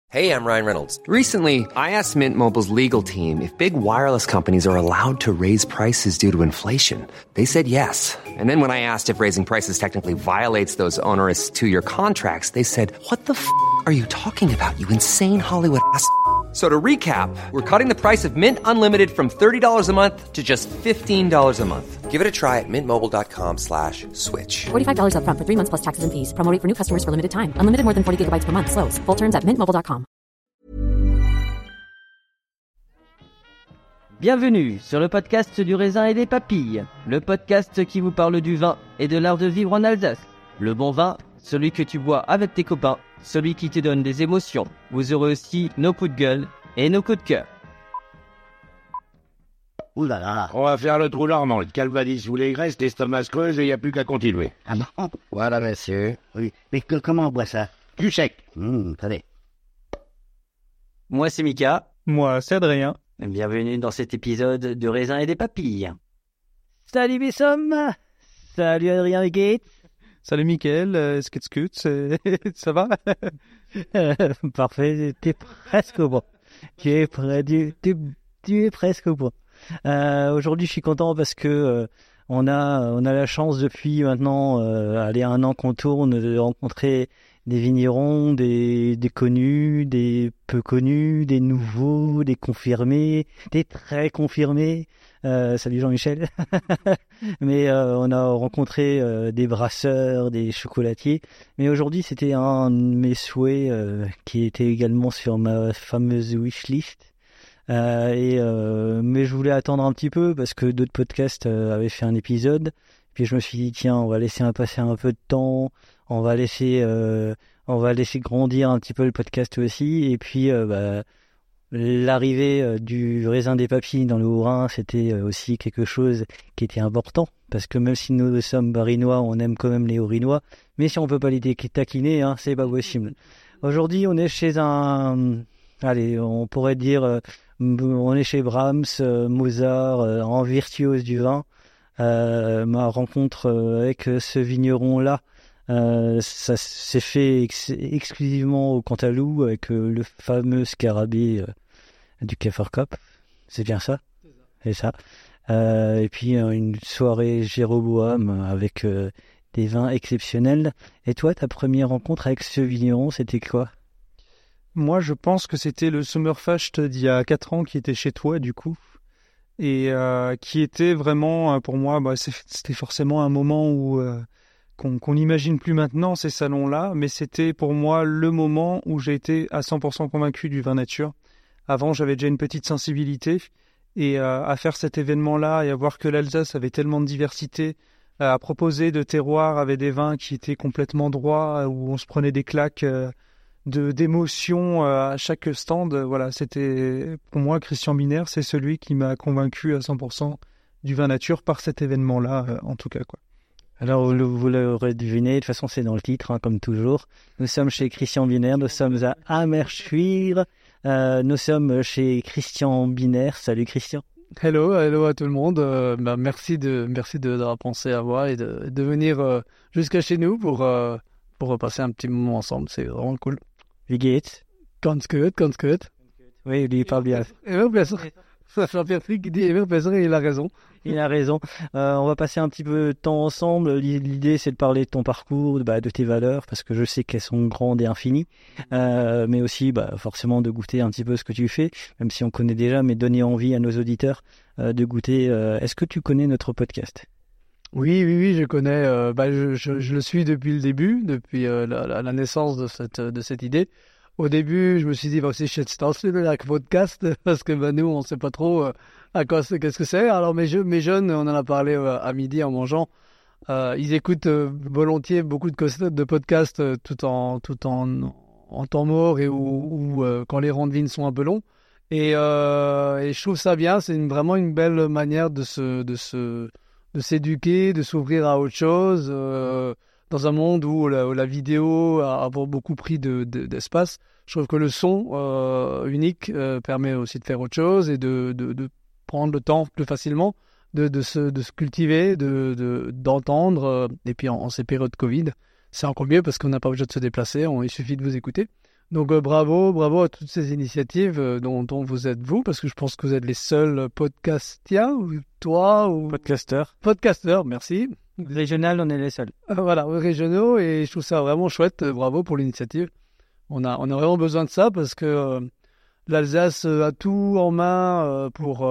Hey, I'm Ryan Reynolds. Recently, I asked Mint Mobile's legal team if big wireless companies are allowed to raise prices due to inflation. They said yes. And then when I asked if raising prices technically violates those onerous two-year contracts, they said, "What the f*** are you talking about, you insane Hollywood ass?" So to recap, we're cutting the price of Mint Unlimited from $30 a month to just $15 a month. Give it a try at mintmobile.com/switch. $45 up front for 3 months plus taxes and fees. Promo rate for new customers for limited time. Unlimited more than 40 gigabytes per month. Slows full terms at mintmobile.com. Bienvenue sur le podcast du raisin et des papilles, le podcast qui vous parle du vin et de l'art de vivre en Alsace. Le bon vin, celui que tu bois avec tes copains, celui qui te donne des émotions. Vous aurez aussi nos coups de gueule et nos coups de cœur. Ouh là là. On va faire le trou normand, le calvadis sous les graisses, l'estomac se creuse et il n'y a plus qu'à continuer. Ah bon? Voilà, monsieur. Oui. Mais comment on boit ça? Du sec. Attendez. Moi c'est Mika. Moi, c'est Adrien. Bienvenue dans cet épisode de Raisin et des papilles. Salut mes sommes. Salut Adrien et Gates. Salut Mickaël, Skitscut, ça va? Parfait, t'es presque au bon. Tu es presque au bon. Aujourd'hui, je suis content parce que on a la chance depuis maintenant, allez, 1 an qu'on tourne, de rencontrer des vignerons, des connus, des peu connus, des nouveaux, des confirmés, des très confirmés. Salut Jean-Michel. Mais on a rencontré des brasseurs, des chocolatiers. Mais aujourd'hui, c'était un de mes souhaits qui était également sur ma fameuse wishlist. Mais je voulais attendre un petit peu parce que d'autres podcasts avaient fait un épisode. Puis je me suis dit tiens, on va laisser passer un peu de temps, on va laisser grandir un petit peu le podcast aussi. Et puis l'arrivée du raisin des papilles dans le Haut-Rhin, c'était aussi quelque chose qui était important parce que même si nous sommes barinois, on aime quand même les Haut-Rhinois. Mais si on peut pas les taquiner, c'est pas possible. Aujourd'hui, on est chez on pourrait dire, on est chez Brahms, Mozart, en virtuose du vin. Ma rencontre avec ce vigneron-là, ça s'est fait exclusivement au Cantalou avec le fameux scarabée du Käferkopf. C'est bien ça? C'est ça. Et puis une soirée Jéroboam avec des vins exceptionnels. Et toi, ta première rencontre avec ce vigneron, c'était quoi? Moi, je pense que c'était le Sommerfest d'il y a 4 ans qui était chez toi, du coup. Et qui était vraiment, pour moi, c'était forcément un moment où qu'on n'imagine plus maintenant, ces salons-là, mais c'était pour moi le moment où j'ai été à 100% convaincu du vin nature. Avant, j'avais déjà une petite sensibilité, et à faire cet événement-là et à voir que l'Alsace avait tellement de diversité, à proposer de terroirs avec des vins qui étaient complètement droits, où on se prenait des claques d'émotions à chaque stand. Voilà, c'était pour moi Christian Biner, c'est celui qui m'a convaincu à 100% du vin nature par cet événement-là, en tout cas, quoi. Alors vous l'aurez deviné, de toute façon c'est dans le titre, comme toujours. Nous sommes chez Christian Biner, nous sommes à Amerschwil, nous sommes chez Christian Biner. Salut Christian. Hello à tout le monde. Merci d'avoir pensé à moi et de venir jusqu'à chez nous pour passer un petit moment ensemble. C'est vraiment cool. Wie geht's? Ganz gut. Oui, lui il parle bien. Immer besser. Jean-Pierre qui dit immer besser et il a raison. Il a raison. On va passer un petit peu de temps ensemble. L'idée, c'est de parler de ton parcours, de tes valeurs, parce que je sais qu'elles sont grandes et infinies. Mais aussi, forcément, de goûter un petit peu ce que tu fais, même si on connaît déjà, mais donner envie à nos auditeurs de goûter. Est-ce que tu connais notre podcast? Oui, je connais. Je le suis depuis le début, depuis la naissance de cette idée. Au début, je me suis dit, c'est shit avec podcast, parce que nous, on ne sait pas trop qu'est-ce que c'est. Alors mes jeunes, on en a parlé à midi en mangeant. Ils écoutent volontiers beaucoup de podcasts tout en temps mort ou quand les rangs de vignes sont un peu longs. Et je trouve ça bien. C'est vraiment une belle manière de s'éduquer, de s'ouvrir à autre chose. Dans un monde où la vidéo a beaucoup pris d'espace, je trouve que le son unique permet aussi de faire autre chose et de prendre le temps plus facilement de se cultiver, d'entendre. Et puis en ces périodes Covid, c'est encore mieux parce qu'on n'a pas besoin de se déplacer, il suffit de vous écouter. Donc bravo à toutes ces initiatives dont vous êtes vous, parce que je pense que vous êtes les seuls podcastiens, ou toi ou podcasteurs, merci. Régional, on est les seuls. Voilà, régionaux, et je trouve ça vraiment chouette. Bravo pour l'initiative. On a vraiment besoin de ça parce que l'Alsace a tout en main pour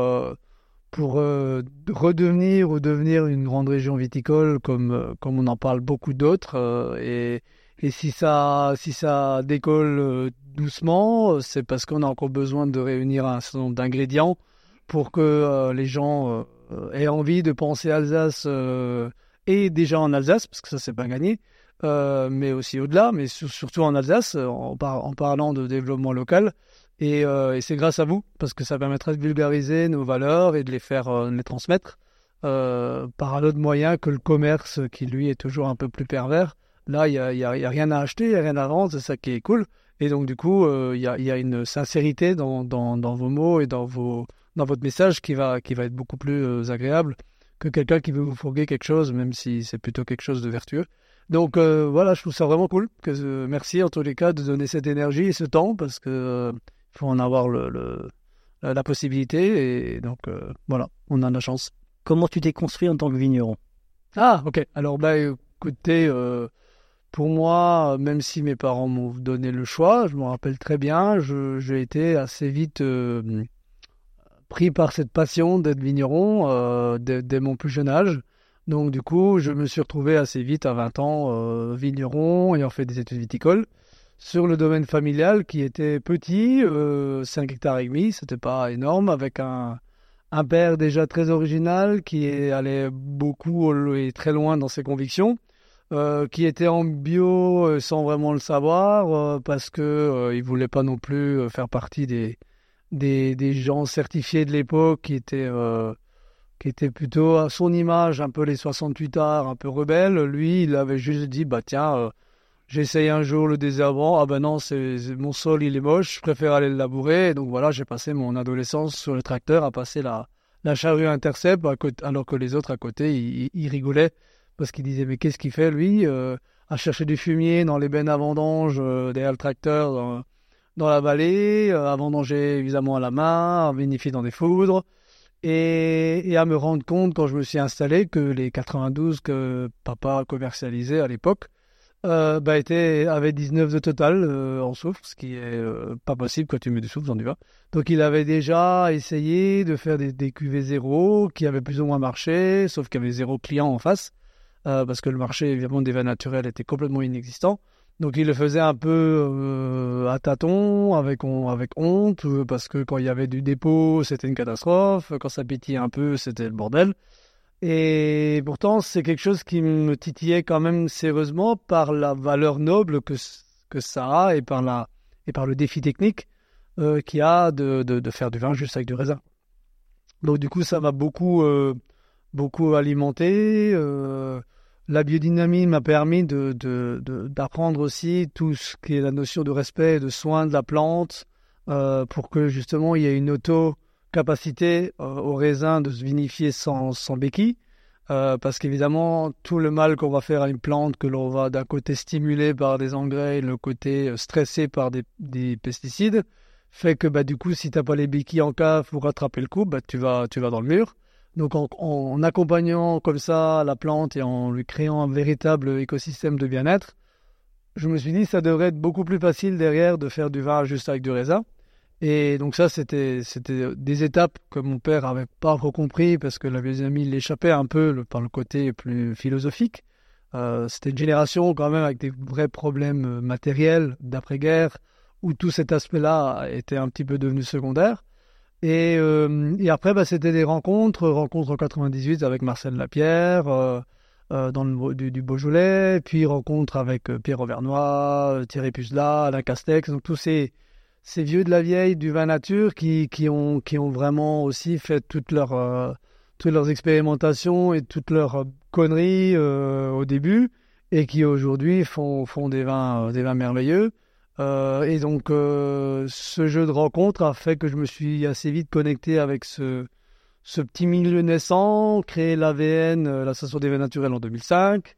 redevenir ou devenir une grande région viticole comme on en parle beaucoup d'autres. Et si ça décolle doucement, c'est parce qu'on a encore besoin de réunir un certain nombre d'ingrédients pour que les gens aient envie de penser Alsace et déjà en Alsace, parce que ça c'est pas gagné, mais aussi au-delà, mais surtout en Alsace, en parlant de développement local. Et c'est grâce à vous, parce que ça permettra de vulgariser nos valeurs et de les faire les transmettre par un autre moyen que le commerce, qui lui est toujours un peu plus pervers. Là, il y a rien à acheter, il y a rien à vendre, c'est ça qui est cool. Et donc du coup, il y a une sincérité dans vos mots et dans votre message qui va être beaucoup plus agréable que quelqu'un qui veut vous fourguer quelque chose, même si c'est plutôt quelque chose de vertueux. Donc voilà, je trouve ça vraiment cool. Merci en tous les cas de donner cette énergie et ce temps, parce que il faut en avoir la possibilité. Et donc voilà, on a de la chance. Comment tu t'es construit en tant que vigneron? Ah, ok. Alors écoutez, pour moi, même si mes parents m'ont donné le choix, je me rappelle très bien, j'ai été assez vite pris par cette passion d'être vigneron dès mon plus jeune âge. Donc du coup, je me suis retrouvé assez vite à 20 ans vigneron, ayant fait des études viticoles sur le domaine familial qui était petit, 5 hectares et demi, c'était pas énorme, avec un père déjà très original qui allait beaucoup et très loin dans ses convictions, qui était en bio sans vraiment le savoir, parce que il voulait pas non plus faire partie des gens certifiés de l'époque qui étaient plutôt à son image, un peu les 68 arts, un peu rebelles. Lui, il avait juste dit, tiens, j'essaye un jour le désherbant. Ah ben non, mon sol, il est moche, je préfère aller le labourer. Et donc voilà, j'ai passé mon adolescence sur le tracteur à passer la charrue Intercept, alors que les autres à côté, ils rigolaient, parce qu'ils disaient, mais qu'est-ce qu'il fait, lui, à chercher du fumier dans les bennes à vendange, derrière le tracteur, dans la vallée, à vendanger évidemment à la main, à vinifier dans des foudres. Et à me rendre compte, quand je me suis installé, que les 92 que papa commercialisait à l'époque avaient 19 de total en soufre, ce qui est pas possible quand tu mets du soufre dans du vin. Donc il avait déjà essayé de faire des cuvées zéro qui avaient plus ou moins marché, sauf qu'il y avait zéro client en face, parce que le marché évidemment des vins naturels était complètement inexistant. Donc il le faisait un peu à tâtons, avec honte, parce que quand il y avait du dépôt, c'était une catastrophe. Quand ça pétillait un peu, c'était le bordel. Et pourtant, c'est quelque chose qui me titillait quand même sérieusement par la valeur noble que ça a, et par le défi technique qu'il y a de faire du vin juste avec du raisin. Donc du coup, ça m'a beaucoup alimenté. La biodynamie m'a permis d'apprendre aussi tout ce qui est la notion de respect et de soin de la plante, pour que justement il y ait une auto-capacité au raisin de se vinifier sans béquille. Parce qu'évidemment, tout le mal qu'on va faire à une plante, que l'on va d'un côté stimuler par des engrais et le côté stressé par des pesticides, fait que du coup, si tu n'as pas les béquilles en cave pour rattraper le coup, tu vas dans le mur. Donc en accompagnant comme ça la plante et en lui créant un véritable écosystème de bien-être, je me suis dit ça devrait être beaucoup plus facile derrière de faire du vin juste avec du raisin. Et donc ça, c'était des étapes que mon père avait pas trop compris, parce que la biodynamie l'échappait un peu par le côté plus philosophique. C'était une génération quand même avec des vrais problèmes matériels d'après-guerre, où tout cet aspect-là était un petit peu devenu secondaire. Et après, c'était des rencontres en 98 avec Marcel Lapierre, dans du Beaujolais, puis rencontres avec Pierre Auvernois, Thierry Puzelat, Alain Castex, donc tous ces vieux de la vieille du vin nature qui ont vraiment aussi fait toutes leurs expérimentations et toutes leurs conneries au début, et qui aujourd'hui font des vins merveilleux. Et donc, ce jeu de rencontre a fait que je me suis assez vite connecté avec ce petit milieu naissant, créé l'AVN, l'Association des vins naturels, en 2005.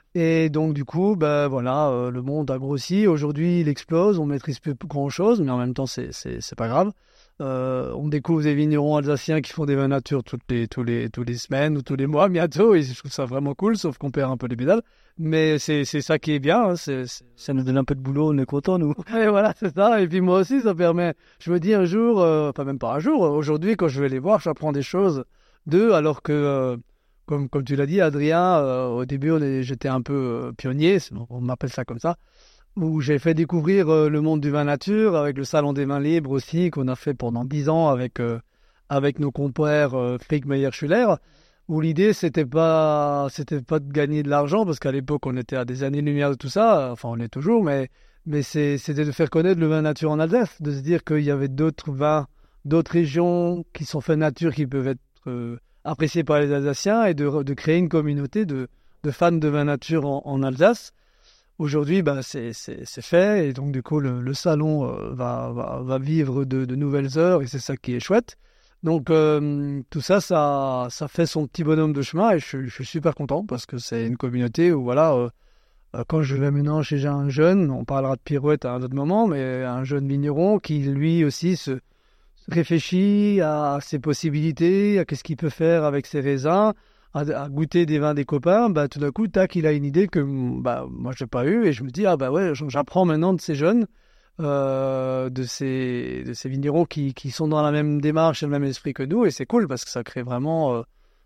Et donc, du coup, le monde a grossi. Aujourd'hui, il explose. On maîtrise plus grand-chose, mais en même temps, c'est pas grave. On découvre des vignerons alsaciens qui font des vins nature tous les semaines ou tous les mois bientôt. Et je trouve ça vraiment cool, sauf qu'on perd un peu les pédales. Mais c'est ça qui est bien. Ça nous donne un peu de boulot, on est contents, nous. Et voilà, c'est ça. Et puis moi aussi, ça permet. Je me dis un jour, enfin même pas un jour, aujourd'hui, quand je vais les voir, j'apprends des choses d'eux, alors que. Comme tu l'as dit, Adrien, au début, j'étais un peu pionnier, on m'appelle ça comme ça, où j'ai fait découvrir le monde du vin nature avec le Salon des vins libres aussi, qu'on a fait pendant 10 ans avec nos compères Frick Meyer-Schuller, où l'idée, c'était pas de gagner de l'argent, parce qu'à l'époque, on était à des années-lumière de tout ça, enfin, on est toujours, mais c'était de faire connaître le vin nature en Alsace, de se dire qu'il y avait d'autres vins, d'autres régions qui sont faits nature, qui peuvent être apprécié par les Alsaciens et de créer une communauté de fans de vin nature en Alsace. Aujourd'hui, c'est fait et donc du coup le salon va vivre de nouvelles heures et c'est ça qui est chouette. Donc tout ça fait son petit bonhomme de chemin et je suis super content parce que c'est une communauté où voilà, quand je vais maintenant chez un jeune, on parlera de Pirouette à un autre moment, mais un jeune vigneron qui lui aussi se réfléchit à ses possibilités, à qu'est-ce qu'il peut faire avec ses raisins, à goûter des vins des copains, tout d'un coup, tac, il a une idée que moi, je n'ai pas eue, et je me dis, j'apprends maintenant de ces jeunes, de ces vignerons qui sont dans la même démarche et le même esprit que nous, et c'est cool, parce que ça crée vraiment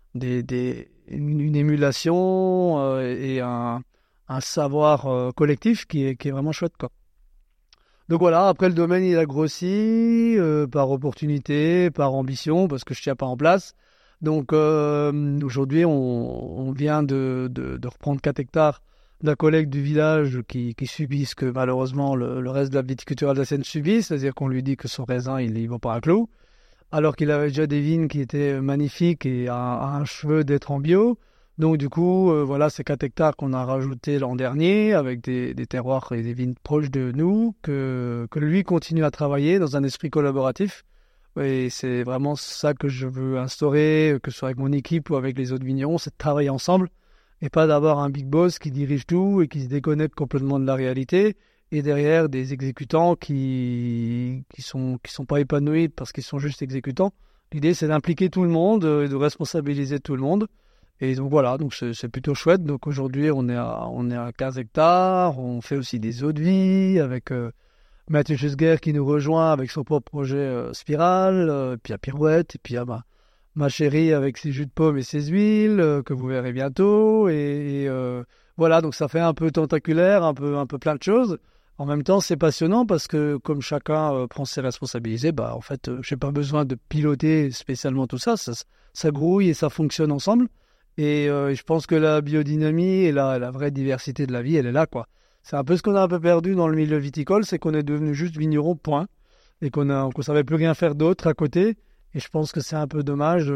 une émulation et un savoir collectif qui est vraiment chouette, quoi. Donc voilà, après le domaine il a grossi par opportunité, par ambition, parce que je ne tiens pas en place. Donc aujourd'hui on vient de reprendre 4 hectares d'un collègue du village qui subit ce que malheureusement le reste de la viticulture alsacienne subit, c'est-à-dire qu'on lui dit que son raisin il ne vaut pas un clou, alors qu'il avait déjà des vignes qui étaient magnifiques et à un cheveu d'être en bio. Donc du coup, voilà, c'est 4 hectares qu'on a rajoutés l'an dernier avec des terroirs et des vignes proches de nous, que lui continue à travailler dans un esprit collaboratif. Et c'est vraiment ça que je veux instaurer, que ce soit avec mon équipe ou avec les autres vignerons, c'est de travailler ensemble et pas d'avoir un big boss qui dirige tout et qui se déconnecte complètement de la réalité. Et derrière, des exécutants qui sont pas épanouis parce qu'ils sont juste exécutants. L'idée, c'est d'impliquer tout le monde et de responsabiliser tout le monde. Et donc voilà, donc c'est plutôt chouette. Donc aujourd'hui, on est à 15 hectares. On fait aussi des eaux de vie avec Mathieu Chesguer qui nous rejoint avec son propre projet Spirale. Puis il y a Pirouette, et puis il y a ma chérie avec ses jus de pomme et ses huiles que vous verrez bientôt. Et voilà, donc ça fait un peu tentaculaire, un peu plein de choses. En même temps, c'est passionnant parce que comme chacun prend ses responsabilités, en fait, j'ai pas besoin de piloter spécialement tout ça. Ça grouille et ça fonctionne ensemble. Et je pense que la biodynamie et la vraie diversité de la vie, elle est là, quoi. C'est un peu ce qu'on a un peu perdu dans le milieu viticole, c'est qu'on est devenu juste vigneron, point. Et qu'on savait plus rien faire d'autre à côté. Et je pense que c'est un peu dommage,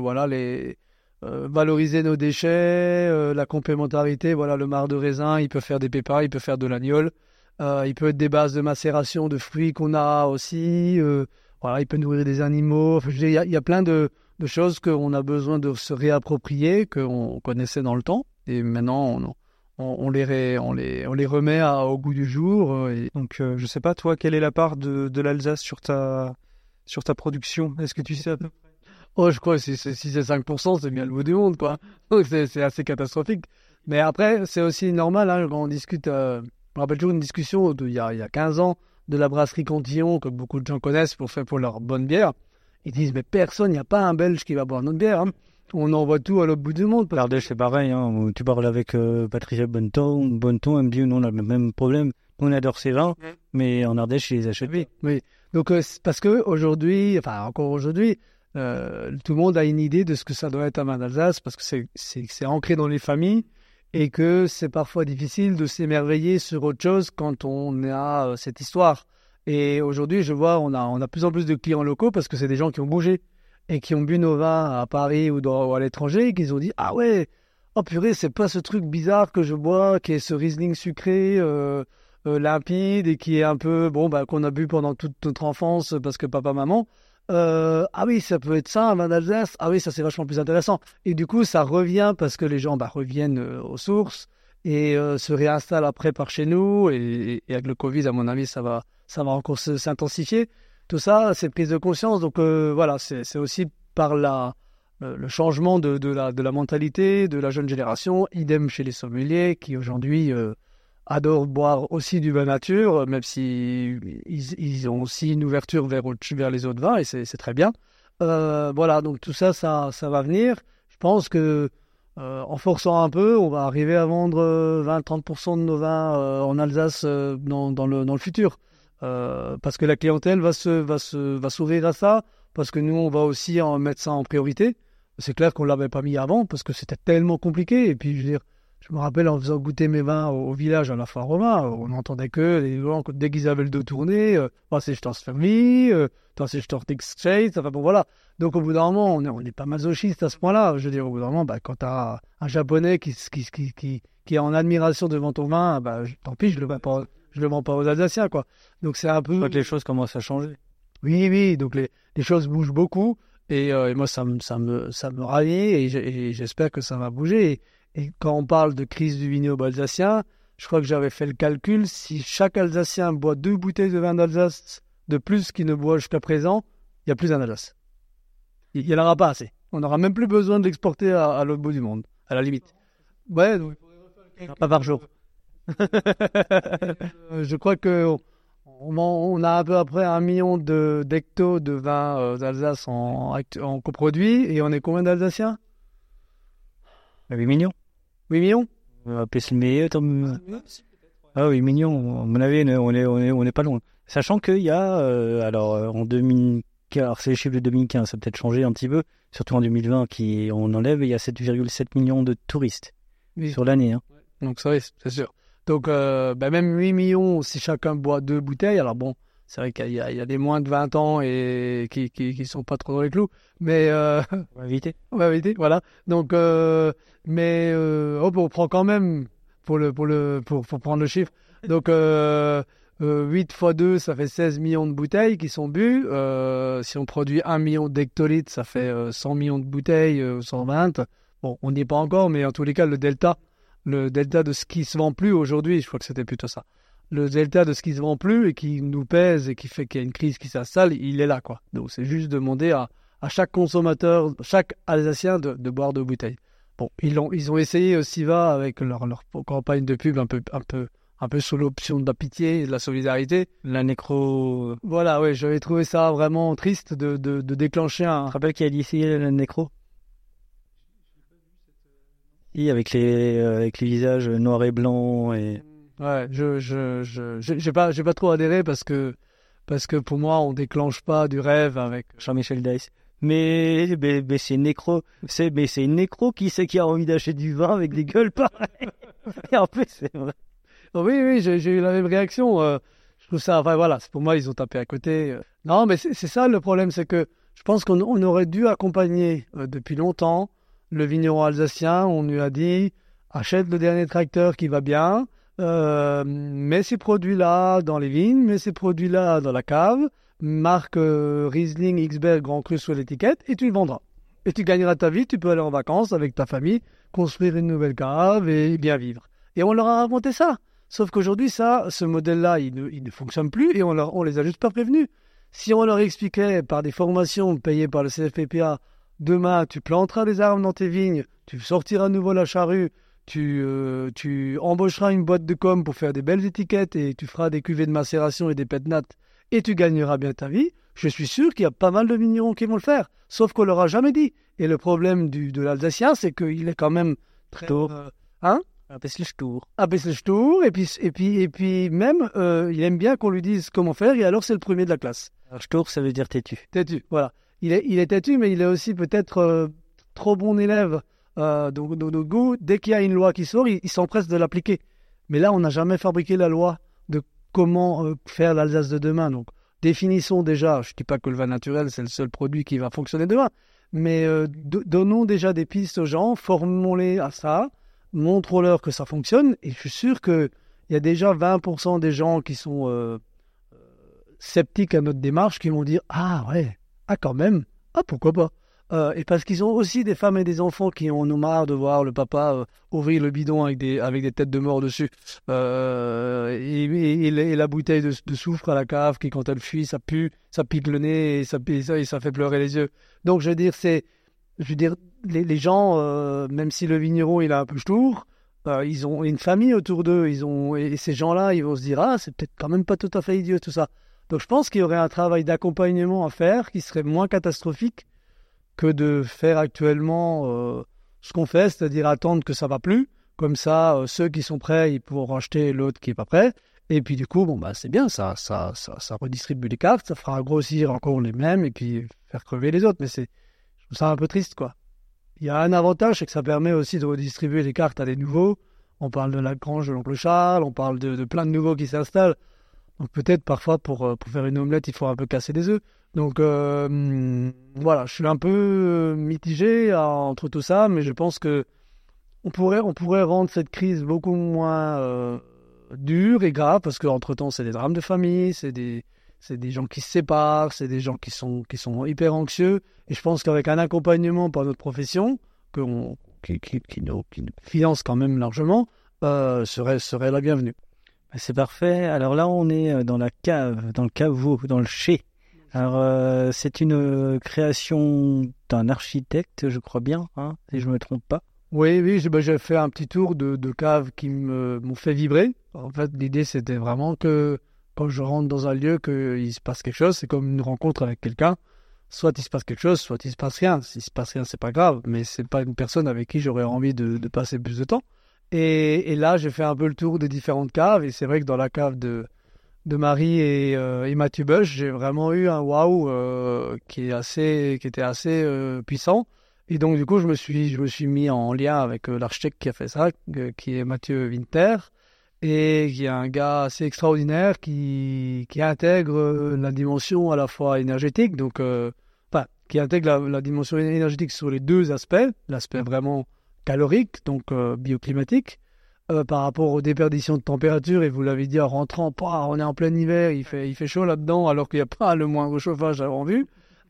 valoriser nos déchets, la complémentarité, voilà, le marc de raisin, il peut faire des pépins, il peut faire de l'agnole, il peut être des bases de macération de fruits qu'on a aussi, voilà, il peut nourrir des animaux. Enfin, il y a plein de choses qu'on a besoin de se réapproprier, qu'on connaissait dans le temps. Et maintenant, on les remet au goût du jour. Et... Donc, je ne sais pas, toi, quelle est la part de l'Alsace sur ta production? Est-ce que tu sais à peu près? Oh, je crois que si c'est 5%, c'est bien le bout du monde, quoi. Donc, c'est assez catastrophique. Mais après, c'est aussi normal, hein, quand on discute... je me rappelle toujours une discussion il y a 15 ans de la brasserie Cantillon, que beaucoup de gens connaissent pour leur bonne bière. Ils disent, mais personne, il n'y a pas un Belge qui va boire notre bière. Hein. On envoie tout à l'autre bout du monde. L'Ardèche, c'est pareil. Hein. Tu parles avec Patricia Bonneton, elle me dit, nous, on a le même problème. On adore ces vins, mais en Ardèche, ils les achètent. Oui. Donc, parce qu'aujourd'hui, encore aujourd'hui, tout le monde a une idée de ce que ça doit être un vin d'Alsace, parce que c'est ancré dans les familles et que c'est parfois difficile de s'émerveiller sur autre chose quand on a cette histoire. Et aujourd'hui, je vois, on a de plus en plus de clients locaux parce que c'est des gens qui ont bougé et qui ont bu nos vins à Paris ou à l'étranger et qui ont dit « Ah ouais, oh purée, c'est pas ce truc bizarre que je bois, qui est ce Riesling sucré, limpide et qui est un peu, qu'on a bu pendant toute notre enfance parce que papa, maman. Ah oui, ça peut être ça, un vin d'Alsace. Ah oui, ça c'est vachement plus intéressant. » Et du coup, ça revient parce que les gens reviennent aux sources et se réinstallent après par chez nous. Et avec le Covid, à mon avis, ça va encore s'intensifier. Tout ça, c'est prise de conscience. Donc voilà, c'est aussi par le changement de la mentalité de la jeune génération. Idem chez les sommeliers qui aujourd'hui adorent boire aussi du vin nature, même si ils ont aussi une ouverture vers les autres vins, et c'est très bien. Voilà, donc tout ça va venir. Je pense que en forçant un peu, on va arriver à vendre 20-30% de nos vins en Alsace dans le futur. Parce que la clientèle va s'ouvrir à ça, parce que nous, on va aussi en mettre ça en priorité. C'est clair qu'on ne l'avait pas mis avant, parce que c'était tellement compliqué. Et puis, je veux dire, je me rappelle en faisant goûter mes vins au village à la foire romain, on n'entendait que les gens, dès qu'ils avaient le dos tourné, c'est je t'en servi, c'est je t'en exchange, enfin bon voilà. Donc au bout d'un moment, on n'est pas masochiste à ce point-là. Je veux dire, au bout d'un moment, quand tu as un Japonais qui est en admiration devant ton vin, tant pis, je le vends pas aux Alsaciens, quoi. Donc c'est un peu... Je crois que les choses commencent à changer. Oui, donc les choses bougent beaucoup, et moi ça me ravit, et j'espère que ça va bouger. Et quand on parle de crise du vignoble alsacien, je crois que j'avais fait le calcul, si chaque Alsacien boit 2 bouteilles de vin d'Alsace de plus qu'il ne boit jusqu'à présent, il n'y a plus un Alsace. Il n'y en aura pas assez. On n'aura même plus besoin de l'exporter à l'autre bout du monde, à la limite. Ouais, donc pas par jour. Je crois qu'on a à peu près 1 million d'hectos de vin d'Alsace en coproduit, et on est combien d'Alsaciens? 8 millions. 8 millions? C'est le meilleur. Ah, 8 millions. À mon avis, on est pas loin. Sachant qu'il y a, en 2015, alors c'est les chiffres de 2015, ça a peut-être changé un petit peu, surtout en 2020, on enlève, il y a 7,7 millions de touristes sur l'année. Hein. Donc ça, oui, c'est sûr. Donc, même 8 millions, si chacun boit 2 bouteilles, alors bon, c'est vrai qu'il y a des moins de 20 ans et qui sont pas trop dans les clous, mais... On va éviter. Voilà. Donc, on prend quand même, pour prendre le chiffre, donc 8 x 2, ça fait 16 millions de bouteilles qui sont bues. Si on produit 1 million d'hectolitres, ça fait 100 millions de bouteilles, 120. Bon, on n'y est pas encore, mais en tous les cas, le delta de ce qui se vend plus aujourd'hui, je crois que c'était plutôt ça. Le delta de ce qui se vend plus et qui nous pèse et qui fait qu'il y a une crise qui s'installe, il est là, quoi. Donc c'est juste demander à chaque consommateur, chaque Alsacien de boire 2 bouteilles. Bon, ils ont essayé aussi avec leur campagne de pub un peu sous l'option de la pitié et de la solidarité. La nécro... Voilà, ouais, j'avais trouvé ça vraiment triste de déclencher un... Tu te rappelles qui a dit ici la nécro? Oui, avec les visages noirs et blancs et... Ouais, j'ai pas trop adhéré parce que pour moi on déclenche pas du rêve avec Jean-Michel Dice. Mais c'est nécro, c'est nécro qui a envie d'acheter du vin avec des gueules pareilles. Et en plus c'est vrai. Oui, j'ai eu la même réaction. Je trouve ça, enfin voilà, pour moi ils ont tapé à côté. Non, mais c'est ça le problème, c'est que je pense qu'on aurait dû accompagner depuis longtemps le vigneron alsacien. On lui a dit achète le dernier tracteur qui va bien. Mets ces produits-là dans les vignes, mets ces produits-là dans la cave, marque Riesling, Xberg, Grand Cru sur l'étiquette, et tu le vendras. Et tu gagneras ta vie, tu peux aller en vacances avec ta famille, construire une nouvelle cave et bien vivre. Et on leur a inventé ça. Sauf qu'aujourd'hui, ce modèle-là, il ne fonctionne plus et on les a juste pas prévenus. Si on leur expliquait par des formations payées par le CFPPA, demain, tu planteras des arbres dans tes vignes, tu sortiras à nouveau la charrue, tu embaucheras une boîte de com pour faire des belles étiquettes et tu feras des cuvées de macération et des pétnates et tu gagneras bien ta vie, je suis sûr qu'il y a pas mal de vignerons qui vont le faire. Sauf qu'on leur a jamais dit. Et le problème de l'Alsacien, c'est qu'il est quand même très... Abesselstour, et puis même, il aime bien qu'on lui dise comment faire, et alors c'est le premier de la classe. Alors, Stour, ça veut dire têtu. Têtu, voilà. Il est têtu, mais il est aussi peut-être trop bon élève. Donc, dès qu'il y a une loi qui sort, il s'empresse de l'appliquer. Mais là, on n'a jamais fabriqué la loi de comment faire l'Alsace de demain. Donc, définissons déjà, je ne dis pas que le vin naturel, c'est le seul produit qui va fonctionner demain, mais donnons déjà des pistes aux gens, formons-les à ça, montrons-leur que ça fonctionne, et je suis sûr qu'il y a déjà 20% des gens qui sont sceptiques à notre démarche, qui vont dire « Ah ouais, ah quand même, ah pourquoi pas ?» et parce qu'ils ont aussi des femmes et des enfants qui en ont marre de voir le papa ouvrir le bidon avec des têtes de mort dessus, et la bouteille de soufre à la cave qui, quand elle fuit, ça pue, ça pique le nez et ça fait pleurer les yeux. Donc je veux dire, les gens, même si le vigneron il a un peu ch'tour, ils ont une famille autour d'eux, et ces gens-là, ils vont se dire, c'est peut-être quand même pas tout à fait idiot tout ça. Donc je pense qu'il y aurait un travail d'accompagnement à faire qui serait moins catastrophique que de faire actuellement ce qu'on fait, c'est-à-dire attendre que ça va plus. Comme ça, ceux qui sont prêts, ils pourront racheter l'autre qui est pas prêt. Et puis du coup, c'est bien, ça redistribue les cartes, ça fera grossir encore les mêmes et puis faire crever les autres. Mais je trouve ça un peu triste, quoi. Il y a un avantage, c'est que ça permet aussi de redistribuer les cartes à des nouveaux. On parle de la grange de l'oncle Charles, on parle de plein de nouveaux qui s'installent. Donc peut-être parfois pour faire une omelette, il faut un peu casser des œufs. Donc voilà, je suis un peu mitigé entre tout ça, mais je pense que on pourrait rendre cette crise beaucoup moins dure et grave, parce qu'entre-temps, c'est des drames de famille, c'est des gens qui se séparent, c'est des gens qui sont hyper anxieux. Et je pense qu'avec un accompagnement par notre profession, qui nous finance quand même largement, serait la bienvenue. C'est parfait. Alors là, on est dans la cave, dans le caveau, dans le chai. Alors, c'est une création d'un architecte, je crois bien, si je ne me trompe pas. Oui, j'ai fait un petit tour de caves qui m'ont fait vibrer. En fait, l'idée, c'était vraiment que quand je rentre dans un lieu, qu'il se passe quelque chose. C'est comme une rencontre avec quelqu'un. Soit il se passe quelque chose, soit il se passe rien. S'il se passe rien, c'est pas grave, mais c'est pas une personne avec qui j'aurais envie de passer plus de temps. Et là, j'ai fait un peu le tour des différentes caves, et c'est vrai que dans la cave de Marie et Mathieu Bush, j'ai vraiment eu un waouh qui était assez puissant. Et donc, du coup, je me suis mis en lien avec l'architecte qui a fait ça, qui est Mathieu Winter, et qui est un gars assez extraordinaire qui intègre la dimension à la fois énergétique, donc qui intègre la dimension énergétique sur les deux aspects, l'aspect vraiment calorique, donc bioclimatique, par rapport aux déperditions de température. Et vous l'avez dit, en rentrant, on est en plein hiver, il fait chaud là-dedans, alors qu'il n'y a pas le moindre chauffage avant vue.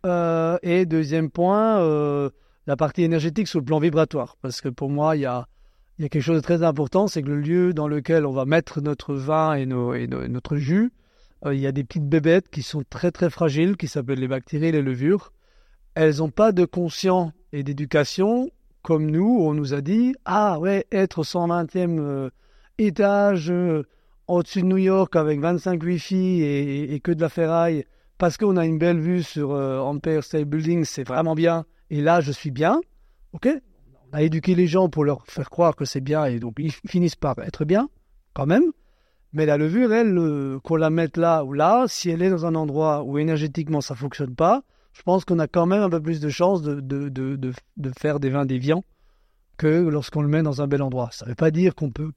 Et deuxième point, la partie énergétique sur le plan vibratoire, parce que pour moi, il y a quelque chose de très important, c'est que le lieu dans lequel on va mettre notre vin et notre jus, il y a des petites bébêtes qui sont très très fragiles, qui s'appellent les bactéries, les levures. Elles n'ont pas de conscience et d'éducation comme nous. On nous a dit, être au 120e étage au-dessus de New York avec 25 Wi-Fi et que de la ferraille, parce qu'on a une belle vue sur Empire State Building, c'est vraiment bien. Et là, je suis bien. Ok, on a éduqué les gens pour leur faire croire que c'est bien, et donc ils finissent par être bien, quand même. Mais la levure, elle, qu'on la mette là ou là, si elle est dans un endroit où énergétiquement ça ne fonctionne pas, je pense qu'on a quand même un peu plus de chances de faire des vins déviants que lorsqu'on le met dans un bel endroit. Ça ne veut pas dire qu'on peut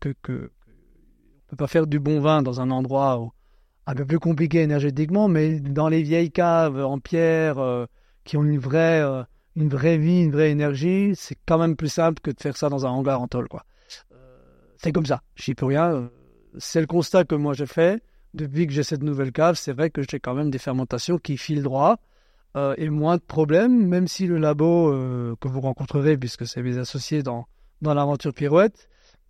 pas faire du bon vin dans un endroit un peu plus compliqué énergétiquement, mais dans les vieilles caves en pierre qui ont une vraie vie, une vraie énergie, c'est quand même plus simple que de faire ça dans un hangar en tôle, quoi. C'est comme ça, je n'y peux rien. C'est le constat que moi j'ai fait. Depuis que j'ai cette nouvelle cave, c'est vrai que j'ai quand même des fermentations qui filent droit et moins de problèmes, même si le labo que vous rencontrerez, puisque c'est mes associés dans l'aventure Pirouette,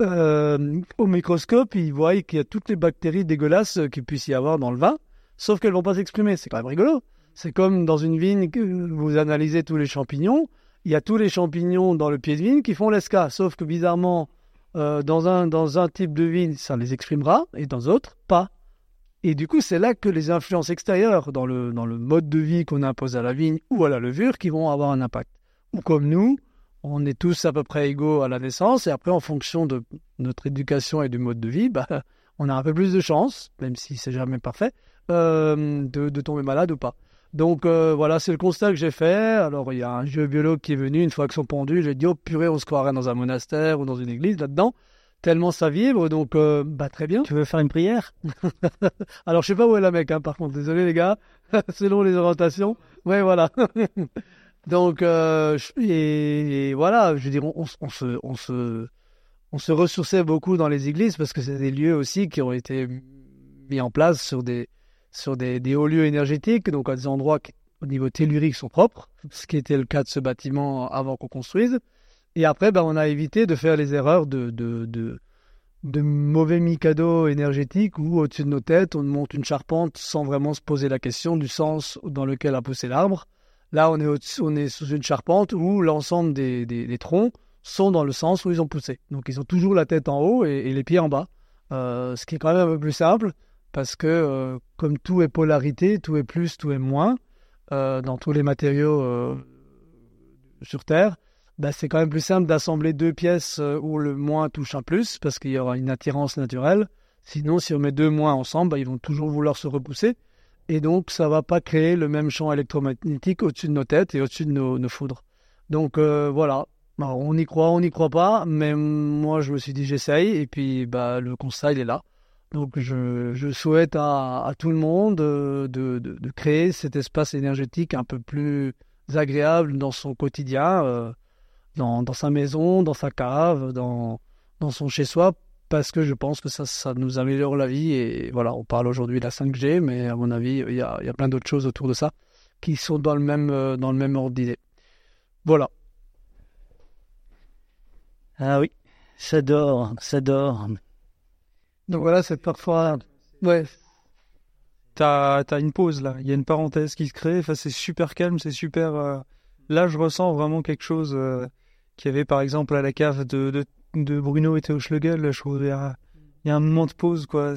au microscope, ils voient qu'il y a toutes les bactéries dégueulasses qu'il puisse y avoir dans le vin, sauf qu'elles ne vont pas s'exprimer. C'est quand même rigolo. C'est comme dans une vigne que vous analysez tous les champignons. Il y a tous les champignons dans le pied de vigne qui font l'esca, sauf que bizarrement, dans un type de vigne, ça les exprimera, et dans d'autres, pas. Et du coup, c'est là que les influences extérieures, dans le mode de vie qu'on impose à la vigne ou à la levure, qui vont avoir un impact. Ou comme nous, on est tous à peu près égaux à la naissance, et après, en fonction de notre éducation et du mode de vie, on a un peu plus de chance, même si c'est jamais parfait, de tomber malade ou pas. Donc voilà, c'est le constat que j'ai fait. Alors il y a un géobiologue qui est venu, une fois qu'ils sont pendus, j'ai dit, oh purée, on se croirait dans un monastère ou dans une église là-dedans, tellement ça vibre, donc très bien. Tu veux faire une prière? Alors je sais pas où est la Mecque, par contre, désolé les gars, selon les orientations. Ouais, voilà. Donc et voilà, je veux dire, on se ressourçait beaucoup dans les églises, parce que c'est des lieux aussi qui ont été mis en place sur des hauts lieux énergétiques, donc à des endroits au niveau tellurique sont propres, ce qui était le cas de ce bâtiment avant qu'on construise. Et après, on a évité de faire les erreurs de mauvais mikado énergétiques où au-dessus de nos têtes, on monte une charpente sans vraiment se poser la question du sens dans lequel a poussé l'arbre. Là, on est sous une charpente où l'ensemble des troncs sont dans le sens où ils ont poussé. Donc, ils ont toujours la tête en haut et les pieds en bas. Ce qui est quand même un peu plus simple parce que, comme tout est polarité, tout est plus, tout est moins, dans tous les matériaux sur Terre, c'est quand même plus simple d'assembler deux pièces où le moins touche un plus parce qu'il y aura une attirance naturelle. Sinon, si on met deux moins ensemble, ils vont toujours vouloir se repousser. Et donc, ça ne va pas créer le même champ électromagnétique au-dessus de nos têtes et au-dessus de nos foudres. Donc, voilà. Alors, on y croit pas. Mais moi, je me suis dit, j'essaye. Et puis, le constat, il est là. Donc, je souhaite à tout le monde de créer cet espace énergétique un peu plus agréable dans son quotidien, dans sa maison, dans sa cave, dans son chez-soi, parce que je pense que ça nous améliore la vie. Et voilà, on parle aujourd'hui de la 5G, mais à mon avis, il y a plein d'autres choses autour de ça qui sont dans le même ordre d'idée. Voilà. Ah oui, ça dort. Donc voilà, c'est parfois... Ouais. T'as une pause là, il y a une parenthèse qui se crée, enfin, c'est super calme, c'est super... Là, je ressens vraiment quelque chose qu'il y avait par exemple à la cave de Bruno et Théo Schlegel. Là, je trouve il y a un moment de pause, quoi.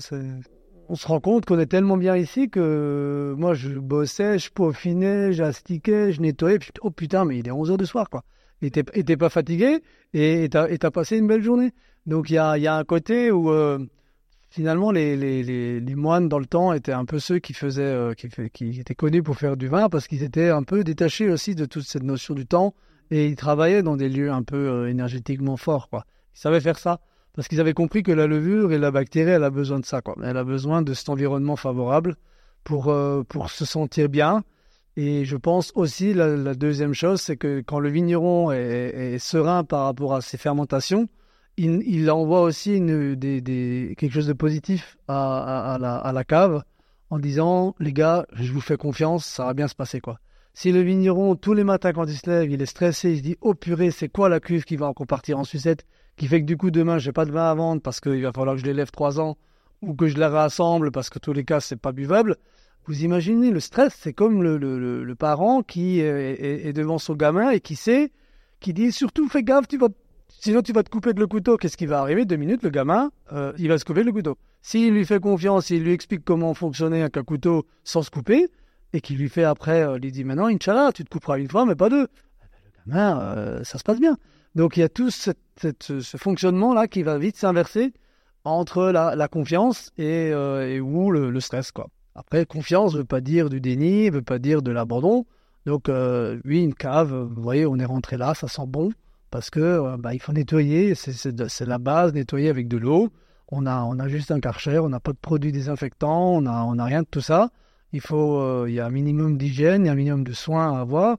On se rend compte qu'on est tellement bien ici que moi, je bossais, je peaufinais, j'astiquais, je nettoyais. Puis, oh putain, mais il est 11h du soir, quoi. Et t'es pas fatigué et t'as passé une belle journée. Donc, il y a un côté où... Finalement, les moines dans le temps étaient un peu ceux qui étaient connus pour faire du vin parce qu'ils étaient un peu détachés aussi de toute cette notion du temps et ils travaillaient dans des lieux un peu énergétiquement forts, quoi. Ils savaient faire ça parce qu'ils avaient compris que la levure et la bactérie, elle a besoin de ça, quoi. Elle a besoin de cet environnement favorable pour se sentir bien. Et je pense aussi, la deuxième chose, c'est que quand le vigneron est serein par rapport à ses fermentations, il envoie aussi quelque chose de positif à la cave en disant « Les gars, je vous fais confiance, ça va bien se passer, quoi ». Si le vigneron, tous les matins quand il se lève, il est stressé, il se dit « Oh purée, c'est quoi la cuve qui va encore partir en sucette ?» qui fait que du coup, demain, j'ai pas de vin à vendre parce qu'il va falloir que je l'élève 3 ans ou que je la rassemble parce que tous les cas, c'est pas buvable. Vous imaginez le stress, c'est comme le parent qui est devant son gamin et qui dit « Surtout, fais gaffe, sinon, tu vas te couper de le couteau. » Qu'est-ce qui va arriver? 2 minutes, le gamin, il va se couper le couteau. S'il lui fait confiance, s'il lui explique comment fonctionner avec un couteau sans se couper, et qu'il lui fait après, lui dit « Maintenant, Inch'Allah, tu te couperas une fois, mais pas 2. » Le gamin, ça se passe bien. Donc, il y a tout ce fonctionnement-là qui va vite s'inverser entre la confiance et où le stress, quoi. Après, confiance ne veut pas dire du déni, ne veut pas dire de l'abandon. Donc, oui, une cave, vous voyez, on est rentré là, ça sent bon. Parce que il faut nettoyer, c'est la base, nettoyer avec de l'eau. On a juste un Karcher, on n'a pas de produits désinfectants, on n'a rien de tout ça. Il y a un minimum d'hygiène, il y a un minimum de soins à avoir.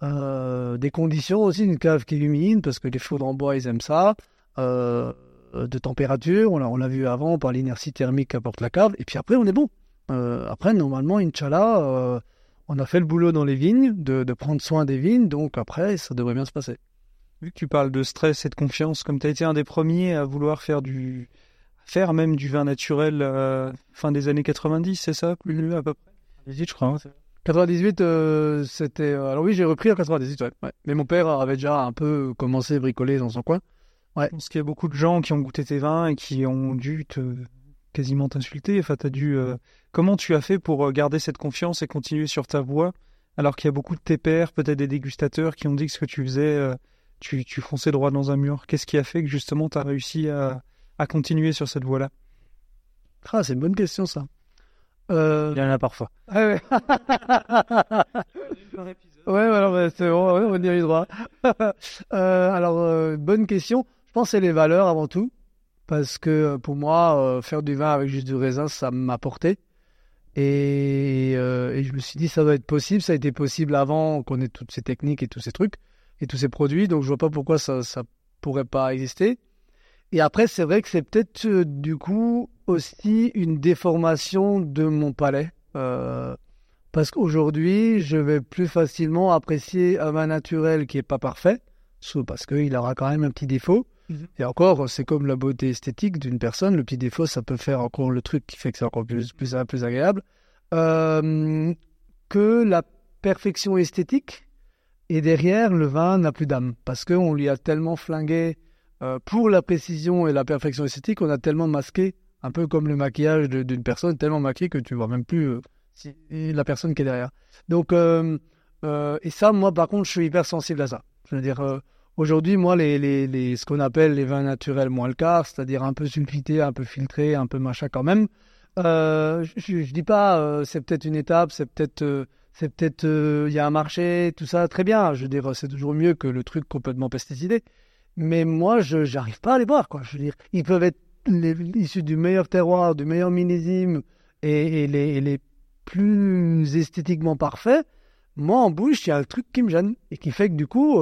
Des conditions aussi, une cave qui est humide, parce que les foudres en bois, ils aiment ça. De température, on l'a vu avant par l'inertie thermique qu'apporte la cave. Et puis après, on est bon. Après, normalement, Inch'Allah, on a fait le boulot dans les vignes, de prendre soin des vignes. Donc après, ça devrait bien se passer. Vu que tu parles de stress et de confiance, comme tu as été un des premiers à vouloir faire même du vin naturel fin des années 90, c'est ça? Plus à peu près 98, je crois. Hein. 98, c'était... alors oui, j'ai repris en 98, ouais. Mais mon père avait déjà un peu commencé à bricoler dans son coin. Ouais. Je pense qu'il y a beaucoup de gens qui ont goûté tes vins et qui ont dû quasiment t'insulter. Enfin, comment tu as fait pour garder cette confiance et continuer sur ta voie, alors qu'il y a beaucoup de tes pairs, peut-être des dégustateurs, qui ont dit que ce que tu faisais... Tu fonçais droit dans un mur. Qu'est-ce qui a fait que justement tu as réussi à continuer sur cette voie-là? Ah, c'est une bonne question, ça. Il y en a parfois. Ouais. Ouais, c'est bon, on y a eu droit. Alors, bonne question. Je pense que c'est les valeurs avant tout. Parce que pour moi, faire du vin avec juste du raisin, ça m'a porté. Et je me suis dit, ça doit être possible. Ça a été possible avant qu'on ait toutes ces techniques et tous ces trucs. Et tous ces produits, donc je vois pas pourquoi ça pourrait pas exister. Et après, c'est vrai que c'est peut-être du coup aussi une déformation de mon palais, Parce qu'aujourd'hui, je vais plus facilement apprécier un vin naturel qui est pas parfait, parce qu'il aura quand même un petit défaut. Et encore, c'est comme la beauté esthétique d'une personne. Le petit défaut, ça peut faire encore le truc qui fait que c'est encore plus agréable. Que la perfection esthétique, et derrière, le vin n'a plus d'âme. Parce qu'on lui a tellement flingué, pour la précision et la perfection esthétique, on a tellement masqué, un peu comme le maquillage d'une personne, tellement maquillé que tu vois même plus la personne qui est derrière. Donc, et ça, moi, par contre, je suis hyper sensible à ça. Je veux dire, aujourd'hui, moi, ce qu'on appelle les vins naturels moins le quart, c'est-à-dire un peu sulfités, un peu filtrés, un peu machin quand même, je dis pas, c'est peut-être une étape, c'est peut-être, il y a un marché, tout ça, très bien. Je veux dire, c'est toujours mieux que le truc complètement pesticidé. Mais moi, j'arrive pas à les boire, quoi. Je veux dire, ils peuvent être issus du meilleur terroir, du meilleur millésime et les plus esthétiquement parfaits. Moi, en bouche, il y a un truc qui me gêne et qui fait que du coup,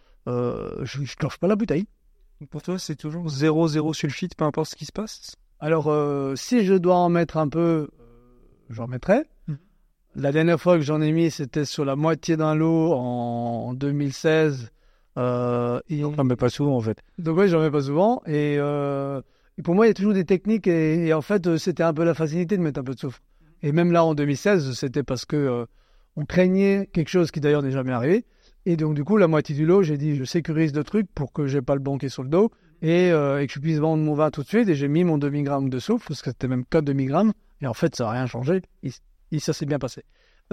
je cloche pas la bouteille. Pour toi, c'est toujours 0,0 sulfite, peu importe ce qui se passe? Alors, si je dois en mettre un peu, j'en mettrai. La dernière fois que j'en ai mis, c'était sur la moitié d'un lot en 2016. J'en mets pas souvent, en fait. Donc oui, j'en mets pas souvent. Et pour moi, il y a toujours des techniques. Et en fait, c'était un peu la facilité de mettre un peu de soufre. Et même là, en 2016, c'était parce que on craignait quelque chose qui d'ailleurs n'est jamais arrivé. Et donc, du coup, la moitié du lot, j'ai dit, je sécurise le truc pour que j'ai pas le banquet sur le dos et que je puisse vendre mon vin tout de suite. Et j'ai mis mon demi-gramme de soufre, parce que c'était même que demi-gramme. Et en fait, ça n'a rien changé. Et ça s'est bien passé.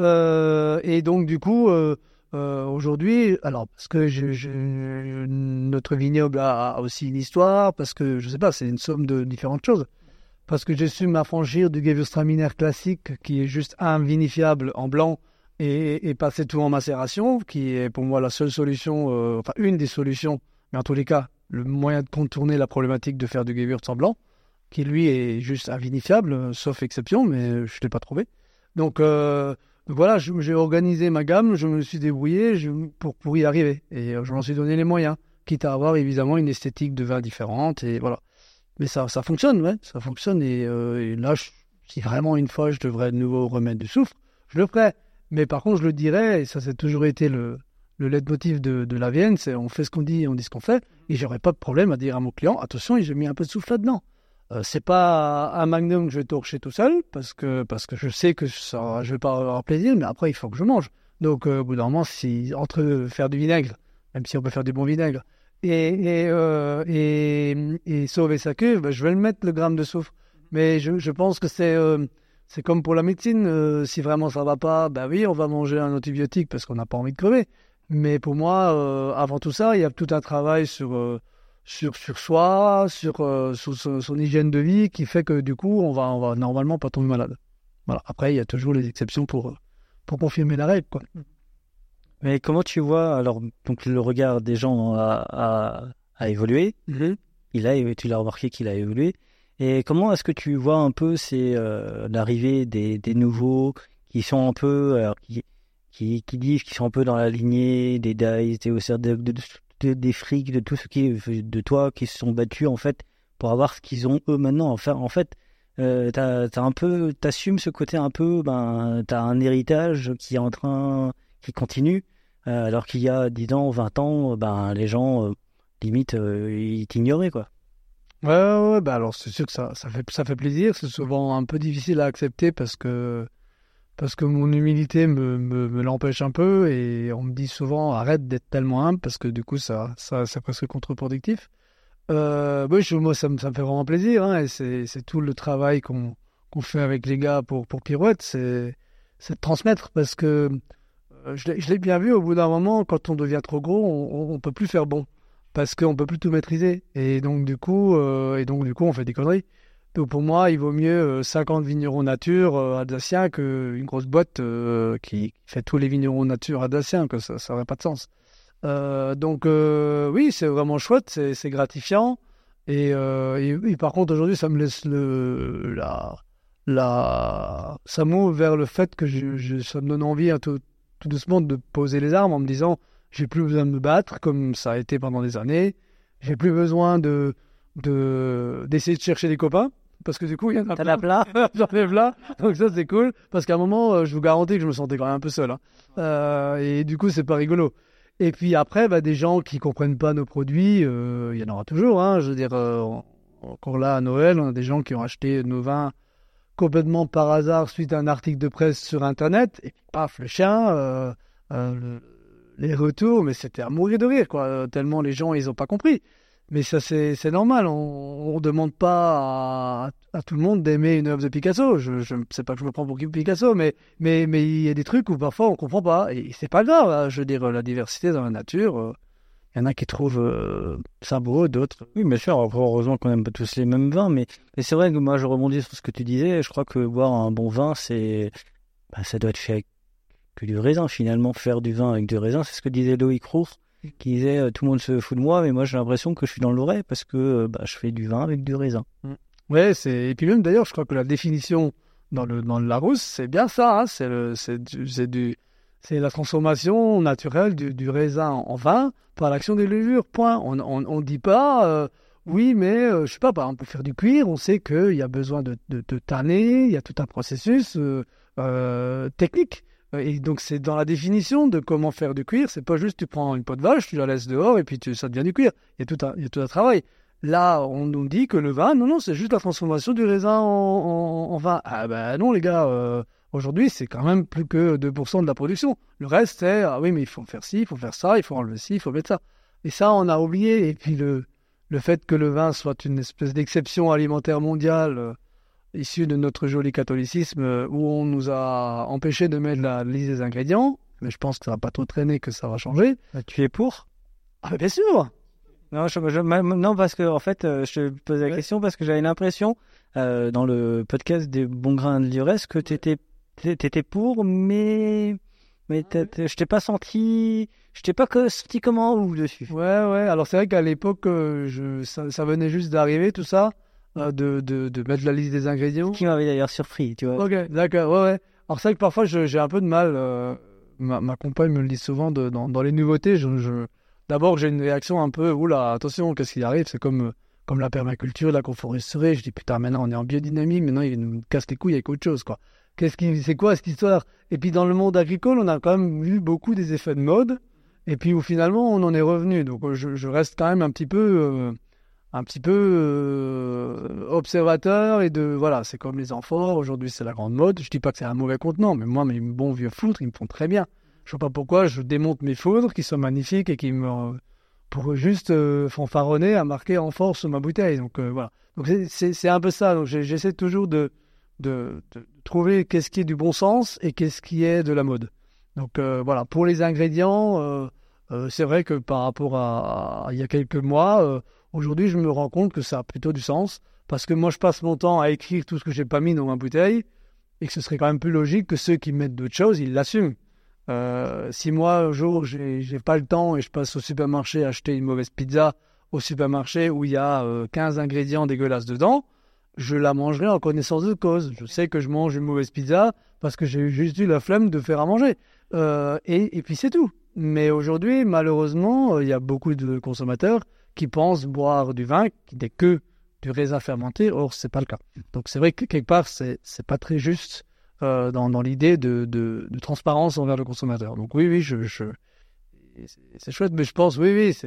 Et donc, du coup, aujourd'hui, alors, parce que notre vignoble a aussi une histoire, parce que, je sais pas, c'est une somme de différentes choses. Parce que j'ai su m'affranchir du Gewürztraminer classique, qui est juste un vinifiable en blanc, et passer tout en macération, qui est pour moi la seule solution, enfin une des solutions, mais en tous les cas, le moyen de contourner la problématique de faire du Gewürz en blanc, qui lui est juste invinifiable, sauf exception, mais je ne l'ai pas trouvé. Donc voilà, j'ai organisé ma gamme, je me suis débrouillé pour y arriver, et je m'en suis donné les moyens, quitte à avoir évidemment une esthétique de vin différente, et voilà. Mais ça fonctionne, ouais, ça fonctionne, et là, si vraiment une fois je devrais de nouveau remettre du soufre, je le ferai. Mais par contre, je le dirais, et ça c'est toujours été le leitmotiv de la Vienne, c'est on fait ce qu'on dit et on dit ce qu'on fait, et j'aurais pas de problème à dire à mon client, attention, j'ai mis un peu de soufre là-dedans. C'est pas un magnum que je vais torcher tout seul, parce que je sais que je vais pas avoir plaisir, mais après il faut que je mange. Donc au bout d'un moment, si entre faire du vinaigre, même si on peut faire du bon vinaigre, et sauver sa cuve, ben, je vais le mettre le gramme de soufre. Mais je pense que c'est comme pour la médecine, si vraiment ça va pas, ben oui, on va manger un antibiotique parce qu'on n'a pas envie de crever. Mais pour moi, avant tout ça, il y a tout un travail sur soi, sur son hygiène de vie qui fait que du coup, on va normalement pas tomber malade. Voilà. Après, il y a toujours les exceptions pour confirmer la règle, quoi. Mais comment tu vois, alors, donc le regard des gens a évolué. Tu l'as remarqué qu'il a évolué. Et comment est-ce que tu vois un peu l'arrivée des nouveaux qui sont un peu, alors, qui disent qu'ils sont un peu dans la lignée des Dice, des Auxerre, des Fric, de tout ce de toi qui se sont battus en fait pour avoir ce qu'ils ont eux maintenant. Enfin, en fait, t'assumes ce côté un peu, t'as un héritage qui continue, alors qu'il y a 10 ans, 20 ans, les gens limite ils t'ignoraient, quoi. Ouais, bah alors c'est sûr que ça fait plaisir. C'est souvent un peu difficile à accepter parce que mon humilité me l'empêche un peu et on me dit souvent arrête d'être tellement humble parce que du coup ça c'est presque contre-productif. Moi ça me fait vraiment plaisir, hein, et c'est tout le travail qu'on fait avec les gars pour Pirouette, c'est de transmettre parce que je l'ai bien vu au bout d'un moment, quand on devient trop gros, on peut plus faire bon. Parce qu'on peut plus tout maîtriser. Et donc, du coup, on fait des conneries. Donc, pour moi, il vaut mieux 50 vignerons nature alsaciens qu'une grosse boîte qui fait tous les vignerons nature alsaciens, que ça n'aurait pas de sens. Oui, c'est vraiment chouette, c'est gratifiant. Et par contre, aujourd'hui, ça me laisse ça m'ouvre vers le fait que ça me donne envie tout doucement de poser les armes en me disant j'ai plus besoin de me battre comme ça a été pendant des années. J'ai plus besoin d'essayer de chercher des copains parce que du coup, il y en a T'as la plat. J'en ai plein, donc ça c'est cool, parce qu'à un moment, je vous garantis que je me sentais quand même un peu seul, hein. Et du coup, c'est pas rigolo. Et puis après, des gens qui comprennent pas nos produits, il y en aura toujours, hein. Je veux dire, encore là à Noël, on a des gens qui ont acheté nos vins complètement par hasard suite à un article de presse sur Internet, et puis paf, le chien, les retours, mais c'était à mourir de rire, quoi, tellement les gens, ils ont pas compris. Mais ça, c'est normal. On demande pas à tout le monde d'aimer une œuvre de Picasso. Je sais pas que je me prends pour qui Picasso, mais il y a des trucs où parfois on comprend pas. Et c'est pas grave, hein. Je veux dire, la diversité dans la nature, il y en a qui trouvent ça beau, d'autres. Oui, bien sûr. Après, heureusement qu'on n'aime pas tous les mêmes vins, mais c'est vrai que moi, je rebondis sur ce que tu disais. Je crois que boire un bon vin, ça doit être fait avec que du raisin, finalement. Faire du vin avec du raisin, c'est ce que disait Loïc Roux, qui disait tout le monde se fout de moi, mais moi j'ai l'impression que je suis dans le vrai parce que je fais du vin avec du raisin. Ouais, et puis même d'ailleurs, je crois que la définition dans le Larousse, c'est bien ça, hein. C'est la transformation naturelle du raisin en vin par l'action des levures. Point. On dit pas oui, mais je sais pas, par exemple, pour faire du cuir, on sait qu'il y a besoin de tanner, il y a tout un processus technique. Et donc, c'est dans la définition de comment faire du cuir. C'est pas juste tu prends une peau de vache, tu la laisses dehors et puis ça devient du cuir. Il y a tout un travail. Là, on nous dit que le vin, non, c'est juste la transformation du raisin en vin. Ah ben non, les gars, aujourd'hui, c'est quand même plus que 2% de la production. Le reste, c'est, ah oui, mais il faut faire ci, il faut faire ça, il faut enlever ci, il faut mettre ça. Et ça, on a oublié. Et puis, le fait que le vin soit une espèce d'exception alimentaire mondiale issu de notre joli catholicisme où on nous a empêché de mettre la liste des ingrédients, mais je pense que ça va pas trop traîner, que ça va changer. Tu es pour? Ah bien sûr. Non, non, parce que en fait, je te posais la question parce que j'avais l'impression dans le podcast des Bons Grains de Lurès que t'étais pour, mais je t'ai pas senti comment ou dessus. Ouais. Alors c'est vrai qu'à l'époque, ça venait juste d'arriver tout ça. De mettre la liste des ingrédients. Qui m'avait d'ailleurs surpris, tu vois. Ok, d'accord, ouais. Alors c'est vrai que parfois j'ai un peu de mal, ma compagne me le dit souvent, dans les nouveautés, d'abord j'ai une réaction un peu, oula, attention, qu'est-ce qui arrive, c'est comme la permaculture, la conforesterie, je dis putain, maintenant on est en biodynamie, maintenant il nous casse les couilles avec autre chose, quoi. C'est quoi cette histoire? Et puis dans le monde agricole, on a quand même vu beaucoup des effets de mode, et puis où finalement on en est revenu, donc je reste quand même un petit peu observateur et voilà, c'est comme les amphores, aujourd'hui c'est la grande mode. Je dis pas que c'est un mauvais contenant, mais moi mes bons vieux foudres ils me font très bien. Je vois pas pourquoi je démonte mes foudres qui sont magnifiques et qui pour juste fanfaronner à marquer amphore sur ma bouteille. Donc voilà, donc c'est un peu ça. Donc j'essaie toujours de trouver qu'est-ce qui est du bon sens et qu'est-ce qui est de la mode. Donc voilà, pour les ingrédients, c'est vrai que par rapport à il y a quelques mois, aujourd'hui, je me rends compte que ça a plutôt du sens, parce que moi, je passe mon temps à écrire tout ce que j'ai pas mis dans ma bouteille, et que ce serait quand même plus logique que ceux qui mettent d'autres choses, ils l'assument. Si moi, un jour, j'ai pas le temps et je passe au supermarché acheter une mauvaise pizza au supermarché où il y a 15 ingrédients dégueulasses dedans, je la mangerai en connaissance de cause. Je sais que je mange une mauvaise pizza parce que j'ai juste eu la flemme de faire à manger. Et puis c'est tout. Mais aujourd'hui, malheureusement, il y a beaucoup de consommateurs qui pensent boire du vin qui n'est que du raisin fermenté. Or, c'est pas le cas. Donc c'est vrai que quelque part, c'est pas très juste dans l'idée de transparence envers le consommateur. Donc oui, c'est chouette, mais je pense, oui,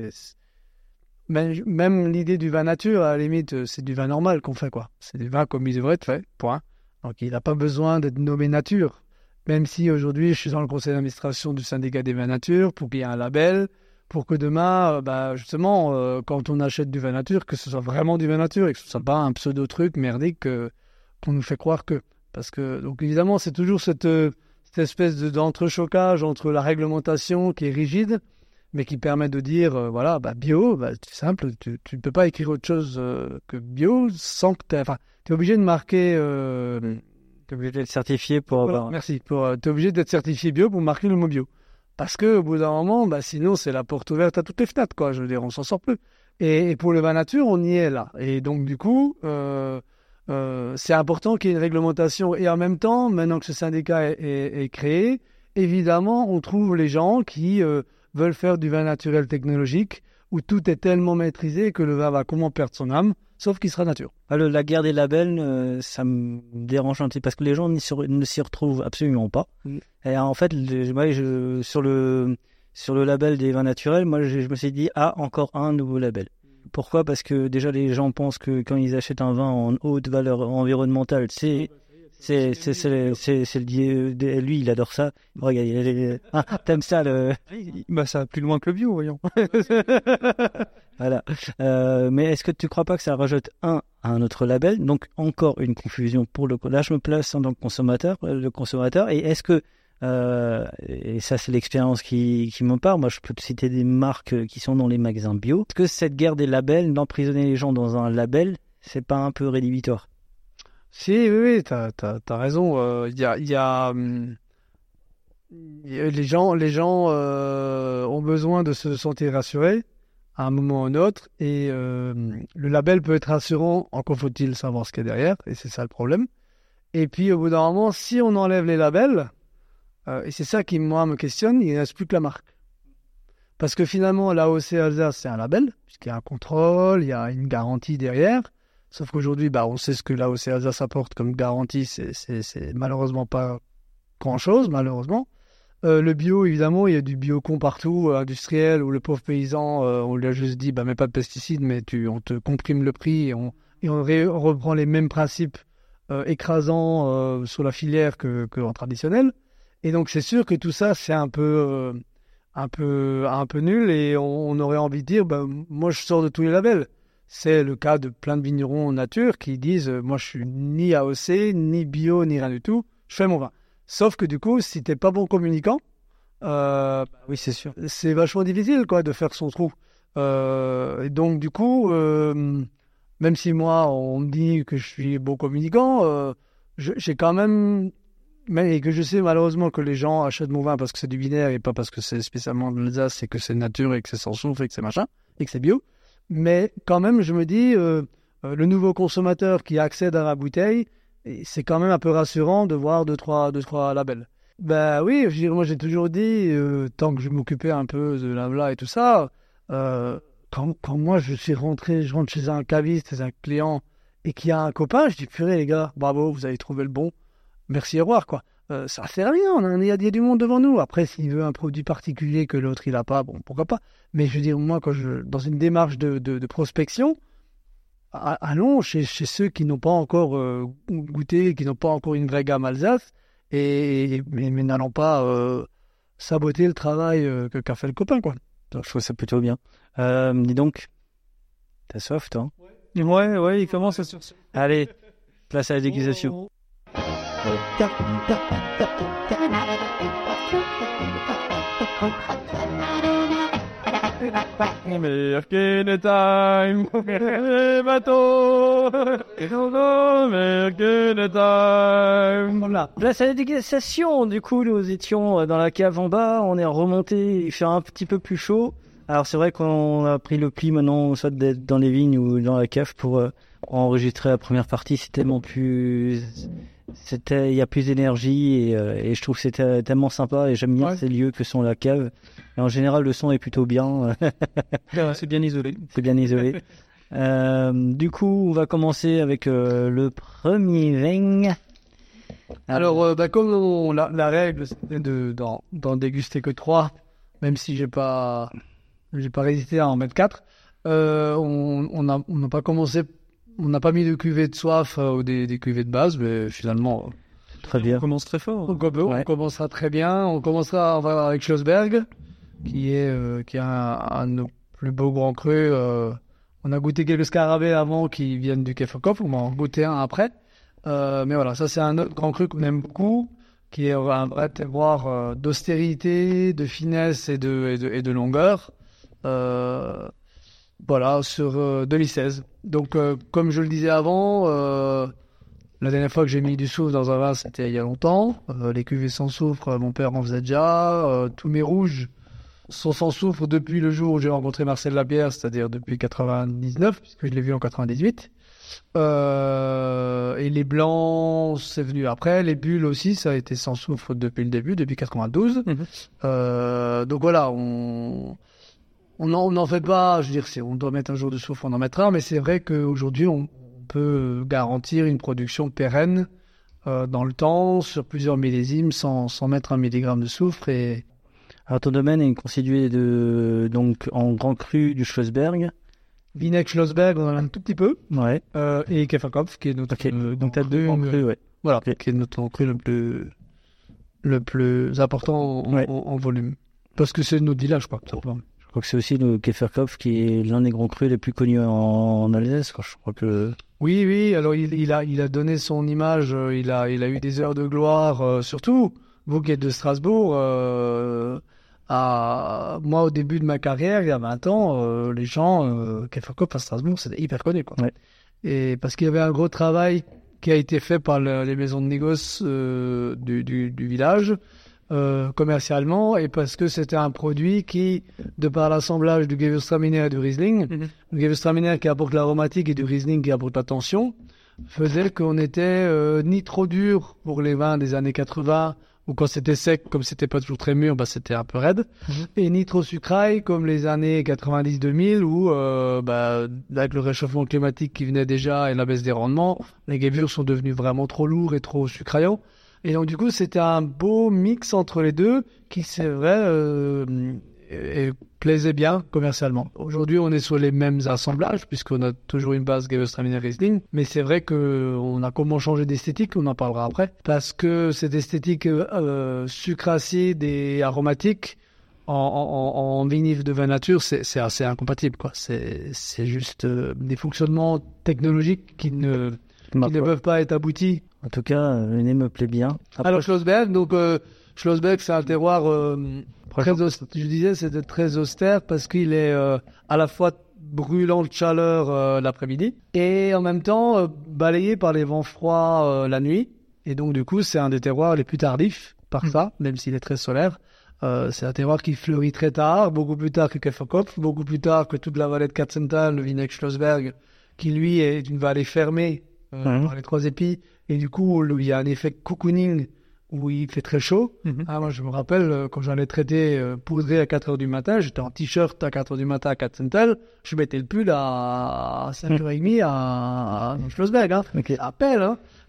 même l'idée du vin nature, à la limite, c'est du vin normal qu'on fait, quoi. C'est du vin comme il devrait être fait, point. Donc il n'a pas besoin d'être nommé nature. Même si aujourd'hui, je suis dans le conseil d'administration du syndicat des vins nature pour qu'il y ait un label, pour que demain, justement, quand on achète du vin nature, que ce soit vraiment du vin nature et que ce ne soit pas un pseudo-truc merdique qu'on nous fait croire que... Parce que, donc évidemment, c'est toujours cette espèce d'entrechoquage entre la réglementation qui est rigide, mais qui permet de dire, bio, c'est simple, tu ne peux pas écrire autre chose que bio sans que tu es obligé de marquer... tu es obligé d'être certifié pour avoir... Voilà, merci. Tu es obligé d'être certifié bio pour marquer le mot bio. Parce qu'au bout d'un moment, sinon, c'est la porte ouverte à toutes les fenêtres, quoi. Je veux dire, on s'en sort plus. Et pour le vin nature, on y est là. Et donc, du coup... c'est important qu'il y ait une réglementation. Et en même temps, maintenant que ce syndicat est créé, évidemment, on trouve les gens qui veulent faire du vin naturel technologique où tout est tellement maîtrisé que le vin va comment perdre son âme, sauf qu'il sera nature. La guerre des labels, ça me dérange un petit peu parce que les gens ne s'y retrouvent absolument pas. Et en fait, sur le label des vins naturels, moi, je me suis dit, encore un nouveau label. Pourquoi ? Parce que déjà, les gens pensent que quand ils achètent un vin en haute valeur environnementale, c'est le dieu, lui, il adore ça. Regarde, t'aimes ça, Ça va plus loin que le bio, voyons. Voilà. Mais est-ce que tu crois pas que ça rajoute un autre label? Donc, encore une confusion là, je me place en tant que le consommateur. Et est-ce que, et ça, c'est l'expérience qui me parle. Moi, je peux te citer des marques qui sont dans les magasins bio. Est-ce que cette guerre des labels, d'emprisonner les gens dans un label, c'est pas un peu rédhibitoire? Si, oui, t'as raison. Les gens ont besoin de se sentir rassurés à un moment ou un autre, et le label peut être rassurant, encore faut-il savoir ce qu'il y a derrière, et c'est ça le problème. Et puis au bout d'un moment, si on enlève les labels, et c'est ça qui moi me questionne, il ne reste plus que la marque. Parce que finalement, l'AOC Alsace, c'est un label, puisqu'il y a un contrôle, il y a une garantie derrière. Sauf qu'aujourd'hui, on sait ce que l'AOC Alsace apporte comme garantie, c'est malheureusement pas grand-chose, malheureusement. Le bio, évidemment, il y a du biocon partout, industriel, où le pauvre paysan, on lui a juste dit, mets pas de pesticides, mais on te comprime le prix, et on reprend les mêmes principes écrasants sur la filière qu'en traditionnel. Et donc, c'est sûr que tout ça, c'est un peu nul, et on aurait envie de dire, moi, je sors de tous les labels. C'est le cas de plein de vignerons nature qui disent moi je suis ni AOC, ni bio, ni rien du tout, je fais mon vin. Sauf que du coup, si t'es pas bon communicant, oui, c'est sûr, c'est vachement difficile de faire son trou. Et donc du coup, même si moi on me dit que je suis bon communicant, j'ai quand même, et que je sais malheureusement que les gens achètent mon vin parce que c'est du binaire et pas parce que c'est spécialement de l'Alsace et que c'est nature et que c'est sans soufre et que c'est machin et que c'est bio. Mais quand même, je me dis, le nouveau consommateur qui accède à la bouteille, c'est quand même un peu rassurant de voir deux, trois labels. Oui, moi j'ai toujours dit, tant que je m'occupais un peu de l'AVLA et tout ça, quand moi je rentre chez un caviste, chez un client, et qu'il y a un copain, je dis, purée les gars, bravo, vous avez trouvé le bon, merci, au revoir, quoi. Ça sert à rien, il y a du monde devant nous. Après, s'il veut un produit particulier que l'autre il a pas, pourquoi pas. Mais je veux dire, moi, dans une démarche de prospection, allons chez ceux qui n'ont pas encore goûté, qui n'ont pas encore une vraie gamme Alsace, mais n'allons pas saboter le travail qu'a fait le copain, quoi. Donc, je trouve ça plutôt bien. Dis donc, t'as soif, toi? Ouais, il commence à sur. Allez, place à la dégustation. Voilà. Place à la dégustation. Du coup, nous étions dans la cave en bas, on est remonté, il fait un petit peu plus chaud. Alors c'est vrai qu'on a pris le pli maintenant, soit d'être dans les vignes ou dans la cave pour enregistrer la première partie. C'est tellement plus... il y a plus d'énergie et je trouve que c'était tellement sympa et j'aime bien ces lieux que sont la cave. Et en général, le son est plutôt bien. C'est bien isolé. C'est bien isolé. Du coup, on va commencer avec le premier vin. Alors, comme la règle, c'était d'en déguster que 3, même si j'ai pas résisté à en mettre 4, on n'a pas commencé. On n'a pas mis de cuvée de soif ou des cuvées de base, mais finalement... Très bien. On commence très fort. On commencera très bien. On va avec Schlossberg, qui est un de nos plus beaux grands crus. On a goûté quelques scarabées avant qui viennent du Kefferkopf. On va en goûter un après. Mais voilà, ça c'est un autre grand cru qu'on aime beaucoup, qui est un vrai terroir d'austérité, de finesse et de longueur. Voilà, sur 2016. Donc, comme je le disais avant, la dernière fois que j'ai mis du soufre dans un vin, c'était il y a longtemps. Les cuvées sans soufre, mon père en faisait déjà. Tous mes rouges sont sans soufre depuis le jour où j'ai rencontré Marcel Lapierre, c'est-à-dire depuis 99, puisque je l'ai vu en 98. Et les blancs, c'est venu après. Les bulles aussi, ça a été sans soufre depuis le début, depuis 92. Donc voilà, on n'en fait pas, je veux dire, on doit mettre un jour de soufre, on en mettra, mais c'est vrai qu'aujourd'hui, on peut garantir une production pérenne dans le temps, sur plusieurs millésimes, sans mettre 1 milligramme de soufre. Et... Alors, ton domaine est constitué donc, en grand cru du Schlossberg. Vinec Schlossberg, on en a un tout petit peu. Ouais. Et Käferkopf, qui est notre... donc, tu as 2 grands crus, ouais. Voilà, qui est notre cru le plus important en volume. Parce que c'est notre village, quoi, tout simplement. Je crois que c'est aussi le Käferkopf qui est l'un des grands crus les plus connus en Alsace. Je crois que... Oui. Alors, il a donné son image. Il a eu des heures de gloire. Surtout, vous qui êtes de Strasbourg, moi, au début de ma carrière, il y a 20 ans, les gens, Käferkopf à Strasbourg, c'était hyper connu, quoi. Ouais. Et parce qu'il y avait un gros travail qui a été fait par les maisons de négoce du village, commercialement, et parce que c'était un produit qui, de par l'assemblage du Gewürztraminer et du Riesling, le Gewürztraminer qui apporte l'aromatique et du Riesling qui apporte la tension, faisait qu'on était ni trop dur pour les vins des années 80, ou quand c'était sec, comme c'était pas toujours très mûr, c'était un peu raide, et ni trop sucraille comme les années 90-2000 où, avec le réchauffement climatique qui venait déjà et la baisse des rendements, les Gewürz sont devenus vraiment trop lourds et trop sucraillants. Et donc du coup, c'était un beau mix entre les deux qui, c'est vrai, plaisait bien commercialement. Aujourd'hui, on est sur les mêmes assemblages puisqu'on a toujours une base Gewürztraminer Riesling, mais c'est vrai qu'on a comment changer d'esthétique, on en parlera après, parce que cette esthétique sucre acide et aromatique en vinif de vin nature, c'est assez incompatible, quoi. C'est juste des fonctionnements technologiques qui ne peuvent pas être aboutis. En tout cas, le nez me plaît bien. Après... Alors Schlossberg, Schlossberg, c'est un terroir je disais, c'était très austère parce qu'il est à la fois brûlant de chaleur l'après-midi et en même temps balayé par les vents froids la nuit. Et donc du coup, c'est un des terroirs les plus tardifs par ça, même s'il est très solaire. C'est un terroir qui fleurit très tard, beaucoup plus tard que Käferkopf, beaucoup plus tard que toute la vallée de Katzenthal, le Vinec Schlossberg, qui lui est une vallée fermée par les 3 épis. Et du coup, il y a un effet cocooning où il fait très chaud. Moi, je me rappelle, quand j'allais traiter poudré à 4h du matin, j'étais en t-shirt à 4h du matin à Katzenthal, je mettais le pull à 5h30 à Schlossberg. Okay. Ça appelle.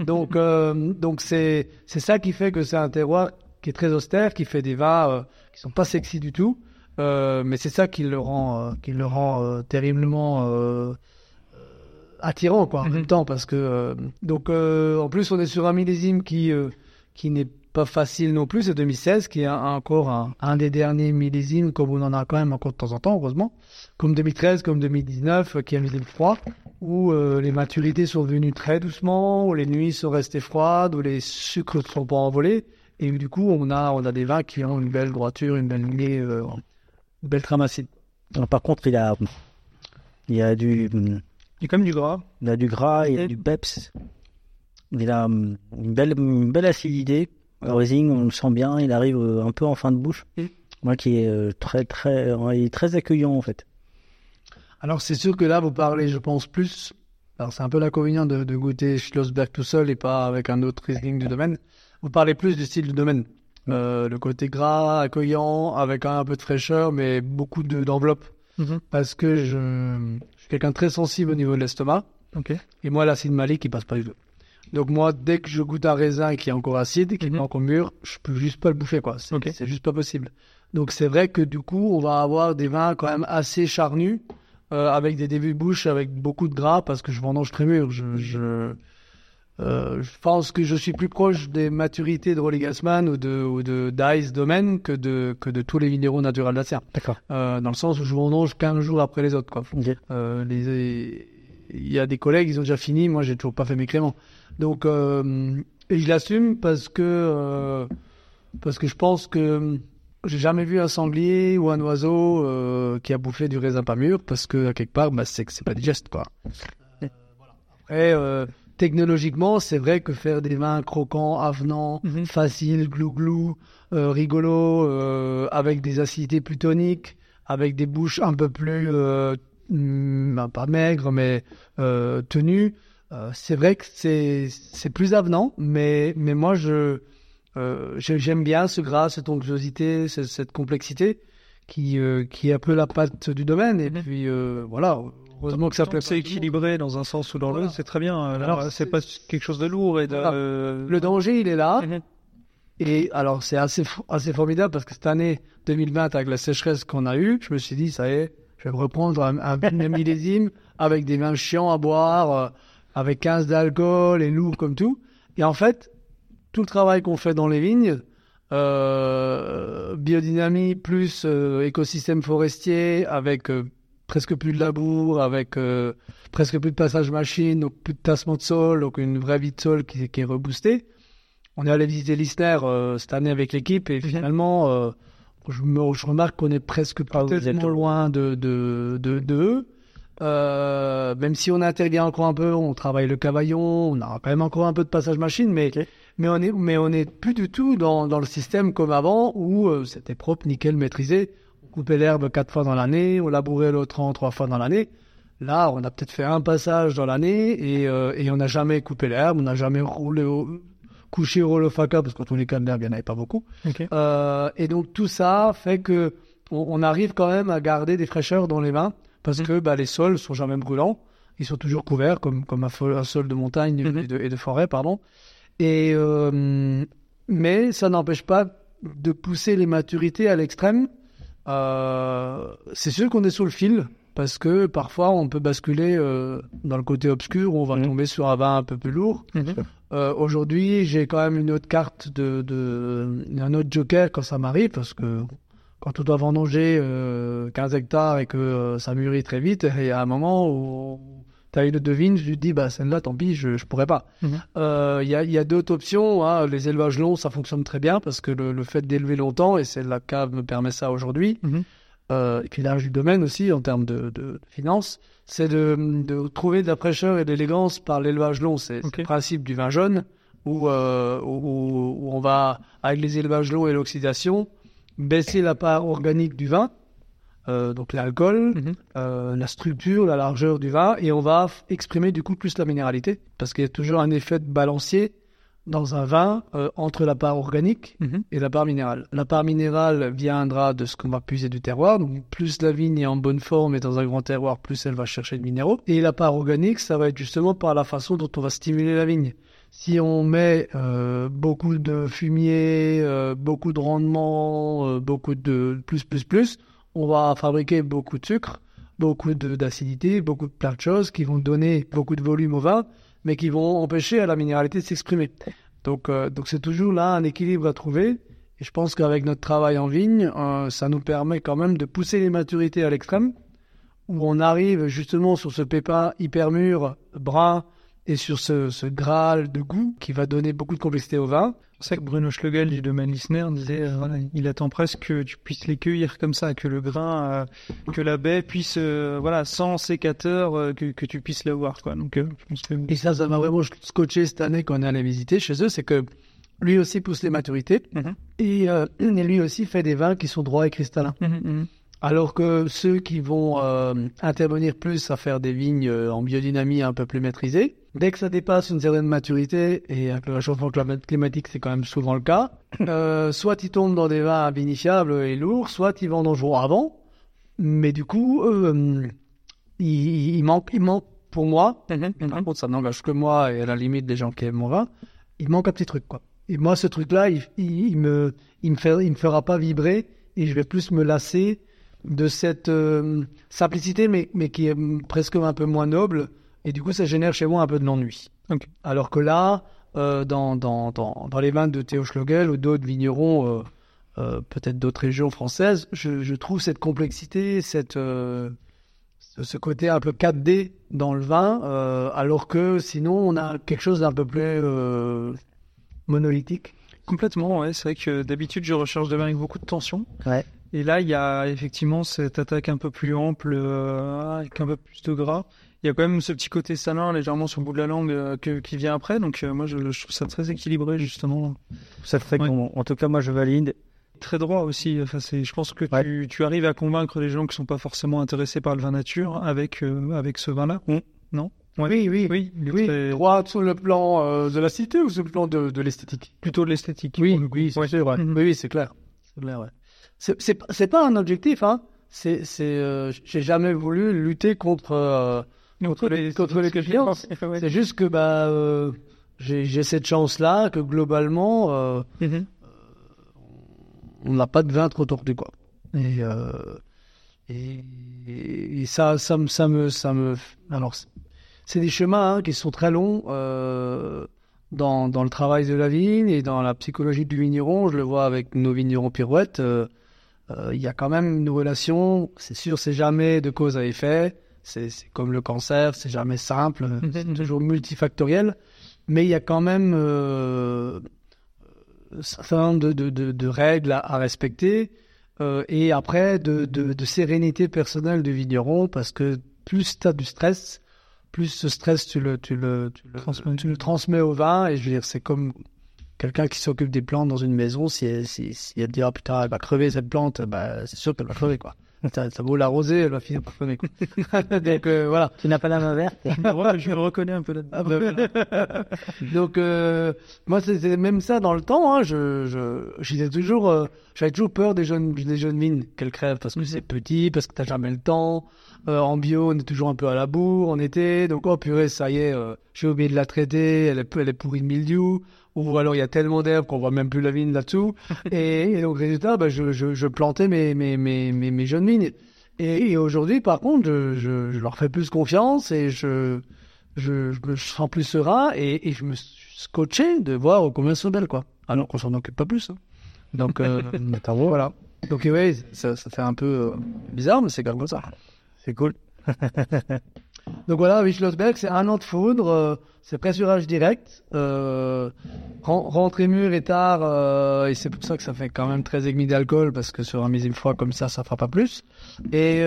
Donc c'est ça qui fait que c'est un terroir qui est très austère, qui fait des vins qui sont pas sexy du tout. Mais c'est ça qui le rend terriblement... attirant, quoi, en même temps, parce que en plus on est sur un millésime qui n'est pas facile non plus, c'est 2016 qui est encore un des derniers millésimes, comme on en a quand même encore de temps en temps, heureusement, comme 2013, comme 2019, qui est un millésime froid, où les maturités sont venues très doucement, où les nuits sont restées froides, où les sucres ne sont pas envolés, et du coup on a des vins qui ont une belle droiture, une belle lignée, une belle tramacine. Par contre, il y a du... Il y a quand même du gras. Il a du gras, il y a du peps. Il a une belle acidité. Le Riesling, on le sent bien, il arrive un peu en fin de bouche. Moi qui est il est très accueillant en fait. Alors c'est sûr que là vous parlez, je pense, plus. Alors c'est un peu l'inconvénient de goûter Schlossberg tout seul et pas avec un autre Riesling du domaine. Vous parlez plus du style du domaine. Le côté gras, accueillant, avec un peu de fraîcheur, mais beaucoup d'enveloppe. Parce que je suis quelqu'un de très sensible au niveau de l'estomac. Et moi, l'acide malique, il passe pas du tout. Donc moi, dès que je goûte un raisin qui est encore acide, qui est encore mûr, je peux juste pas le bouffer, quoi. C'est juste pas possible. Donc c'est vrai que du coup, on va avoir des vins quand même assez charnus, avec des débuts de bouche, avec beaucoup de gras, parce que je vendange très mûr. Je pense que je suis plus proche des maturités de Rolly Gassman ou de d'Ice Domaine que de tous les minéraux naturels d'Alsace. D'accord. Dans le sens où je vendange 15 jours après les autres, quoi. Okay. Il y a des collègues, ils ont déjà fini, moi j'ai toujours pas fait mes créments. Donc et je l'assume parce que je pense que j'ai jamais vu un sanglier ou un oiseau qui a bouffé du raisin pas mûr, parce que à quelque part c'est que c'est pas digeste, quoi. Après technologiquement, c'est vrai que faire des vins croquants, avenants, faciles, glou-glou, rigolos, avec des acidités plus toniques, avec des bouches un peu plus, pas maigres, mais tenues, c'est vrai que c'est plus avenant, mais moi j'aime bien ce gras, cette onctuosité, cette complexité qui est un peu la patte du domaine. Et puis voilà, heureusement que ça plaît. C'est équilibré dans un sens ou dans l'autre, c'est très bien. Alors c'est pas quelque chose de lourd et de. Le danger, il est là. Et alors c'est assez formidable parce que cette année 2020 avec la sécheresse qu'on a eue, je me suis dit ça y est, je vais reprendre un millésime avec des vins chiants à boire, avec 15 d'alcool et lourd comme tout. Et en fait, tout le travail qu'on fait dans les vignes, biodynamie plus écosystème forestier, avec presque plus de labour, avec presque plus de passage machine, donc plus de tassement de sol, donc une vraie vie de sol qui est reboostée. On est allé visiter l'Isner cette année avec l'équipe et finalement, je remarque qu'on est presque tellement loin de eux. Même si on intervient encore un peu, on travaille le cavaillon, on a quand même encore un peu de passage machine, mais on est plus du tout dans le système comme avant où c'était propre, nickel, maîtrisé. On coupait l'herbe 4 fois dans l'année, on labourait le tronc 3 fois dans l'année. Là, on a peut-être fait un passage dans l'année et on n'a jamais coupé l'herbe, on n'a jamais couché au rolofaca parce qu'en tous les cas, l'herbe, il n'y en avait pas beaucoup. Et donc, tout ça fait que on arrive quand même à garder des fraîcheurs dans les vins parce que les sols sont jamais brûlants. Ils sont toujours couverts comme un sol de montagne et de forêt, pardon. Mais ça n'empêche pas de pousser les maturités à l'extrême. C'est sûr qu'on est sur le fil parce que parfois on peut basculer dans le côté obscur où on va tomber sur un vin un peu plus lourd. Aujourd'hui, j'ai quand même une autre carte un autre joker quand ça m'arrive parce que quand on doit vendanger 15 hectares et que ça mûrit très vite, il y a un moment où tu as une devine, je lui dis celle-là, tant pis, je pourrais pas. Il y a d'autres options. Hein. Les élevages longs, ça fonctionne très bien parce que le fait d'élever longtemps, et c'est la cave me permet ça aujourd'hui, et puis l'âge du domaine aussi en termes de finances, c'est de trouver de la fraîcheur et de l'élégance par l'élevage long. C'est le principe du vin jaune où on va, avec les élevages longs et l'oxydation, baisser la part organique du vin, donc l'alcool, la structure, la largeur du vin, et on va exprimer du coup plus la minéralité, parce qu'il y a toujours un effet de balancier dans un vin entre la part organique et la part minérale. La part minérale viendra de ce qu'on va puiser du terroir, donc plus la vigne est en bonne forme et dans un grand terroir, plus elle va chercher de minéraux. Et la part organique, ça va être justement par la façon dont on va stimuler la vigne. Si on met beaucoup de fumier, beaucoup de rendement, beaucoup de plus, on va fabriquer beaucoup de sucre, beaucoup d'acidité, beaucoup de plein de choses qui vont donner beaucoup de volume au vin, mais qui vont empêcher à la minéralité de s'exprimer. Donc c'est toujours là un équilibre à trouver. Et je pense qu'avec notre travail en vigne, ça nous permet quand même de pousser les maturités à l'extrême, où on arrive justement sur ce pépin hyper mûr, brun, et sur ce graal de goût qui va donner beaucoup de complexité au vin. C'est ça que Bruno Schlegel du domaine Lissner disait, il attend presque que tu puisses les cueillir comme ça, que le grain, que la baie puisse, sans sécateur, que tu puisses l'avoir, quoi. Donc, je pense que... Et ça m'a vraiment scotché cette année quand on est allé visiter chez eux, c'est que lui aussi pousse les maturités et lui aussi fait des vins qui sont droits et cristallins. Alors que ceux qui vont intervenir plus à faire des vignes en biodynamie un peu plus maîtrisées, dès que ça dépasse une certaine maturité, et avec le réchauffement climatique c'est quand même souvent le cas, soit ils tombent dans des vins vinifiables et lourds, soit ils vendangeront avant, mais du coup il manque pour moi, par contre ça n'engage que moi et à la limite des gens qui aiment mon vin, il manque un petit truc quoi. Et moi ce truc là il me fera pas vibrer et je vais plus me lasser de cette simplicité mais qui est presque un peu moins noble, et du coup ça génère chez moi un peu de l'ennui. Alors que là dans les vins de Théo Schlegel ou d'autres vignerons peut-être d'autres régions françaises, je trouve cette complexité, ce côté un peu 4D dans le vin, alors que sinon on a quelque chose d'un peu plus monolithique. Complètement, ouais. C'est vrai que d'habitude je recherche des vins avec beaucoup de tension. Ouais. Et là, il y a effectivement cette attaque un peu plus ample, avec un peu plus de gras. Il y a quand même ce petit côté salin légèrement sur le bout de la langue qui vient après. Donc moi, je trouve ça très équilibré, justement. Ça fait en tout cas, moi, je valide. Très droit aussi. Enfin, je pense que tu arrives à convaincre les gens qui sont pas forcément intéressés par le vin nature avec ce vin-là. Non? Ouais. Oui. Droit sur le plan de la cité ou sur le plan de l'esthétique? Plutôt de l'esthétique. Oui, c'est vrai. Oui, c'est clair. C'est clair, ouais. c'est pas un objectif, hein. J'ai jamais voulu lutter contre les clients. C'est juste que j'ai cette chance-là que globalement on n'a pas de vin trop tordu, quoi. Et ça me. Alors, c'est des chemins qui sont très longs dans le travail de la vigne et dans la psychologie du vigneron. Je le vois avec nos vignerons Pirouette. Il y a quand même une relation. C'est sûr, c'est jamais de cause à effet. C'est comme le cancer, c'est jamais simple. C'est toujours multifactoriel. Mais il y a quand même un certain nombre de règles à respecter. Et après, de sérénité personnelle du vigneron, parce que plus tu as du stress, plus ce stress, tu le transmets au vin. Et je veux dire, c'est comme quelqu'un qui s'occupe des plantes dans une maison. Si elle dit, oh putain, elle va crever cette plante, c'est sûr qu'elle va crever, quoi. Ça vaut l'arroser, elle va finir par crever, quoi. Donc, voilà. Tu n'as pas la main verte. Ouais, je me reconnais un peu là-dedans. Voilà. Donc, moi, c'est même ça dans le temps, hein. J'avais toujours peur des jeunes vignes qu'elles crèvent parce que c'est petit, parce que t'as jamais le temps. En bio, on est toujours un peu à la bourre en été. Donc, oh purée, ça y est, j'ai oublié de la traiter, elle est pourrie de mildiou. Ou alors il y a tellement d'herbes qu'on voit même plus la vigne là-dessous. et donc, résultat, je plantais mes jeunes vignes. Et aujourd'hui, par contre, je leur fais plus confiance et je me sens plus serein et je me suis scotché de voir combien elles sont belles, quoi. Alors qu'on s'en occupe pas plus, hein. Donc, voilà. Donc, ouais, ça fait un peu bizarre, mais c'est comme ça. C'est cool. Donc voilà, Wischlossberg, c'est 1 an de foudre, c'est pressurage direct, rentrée mûre et tard, et c'est pour ça que ça fait quand même 13,5 d'alcool, parce que sur un millésime froid comme ça fera pas plus. Et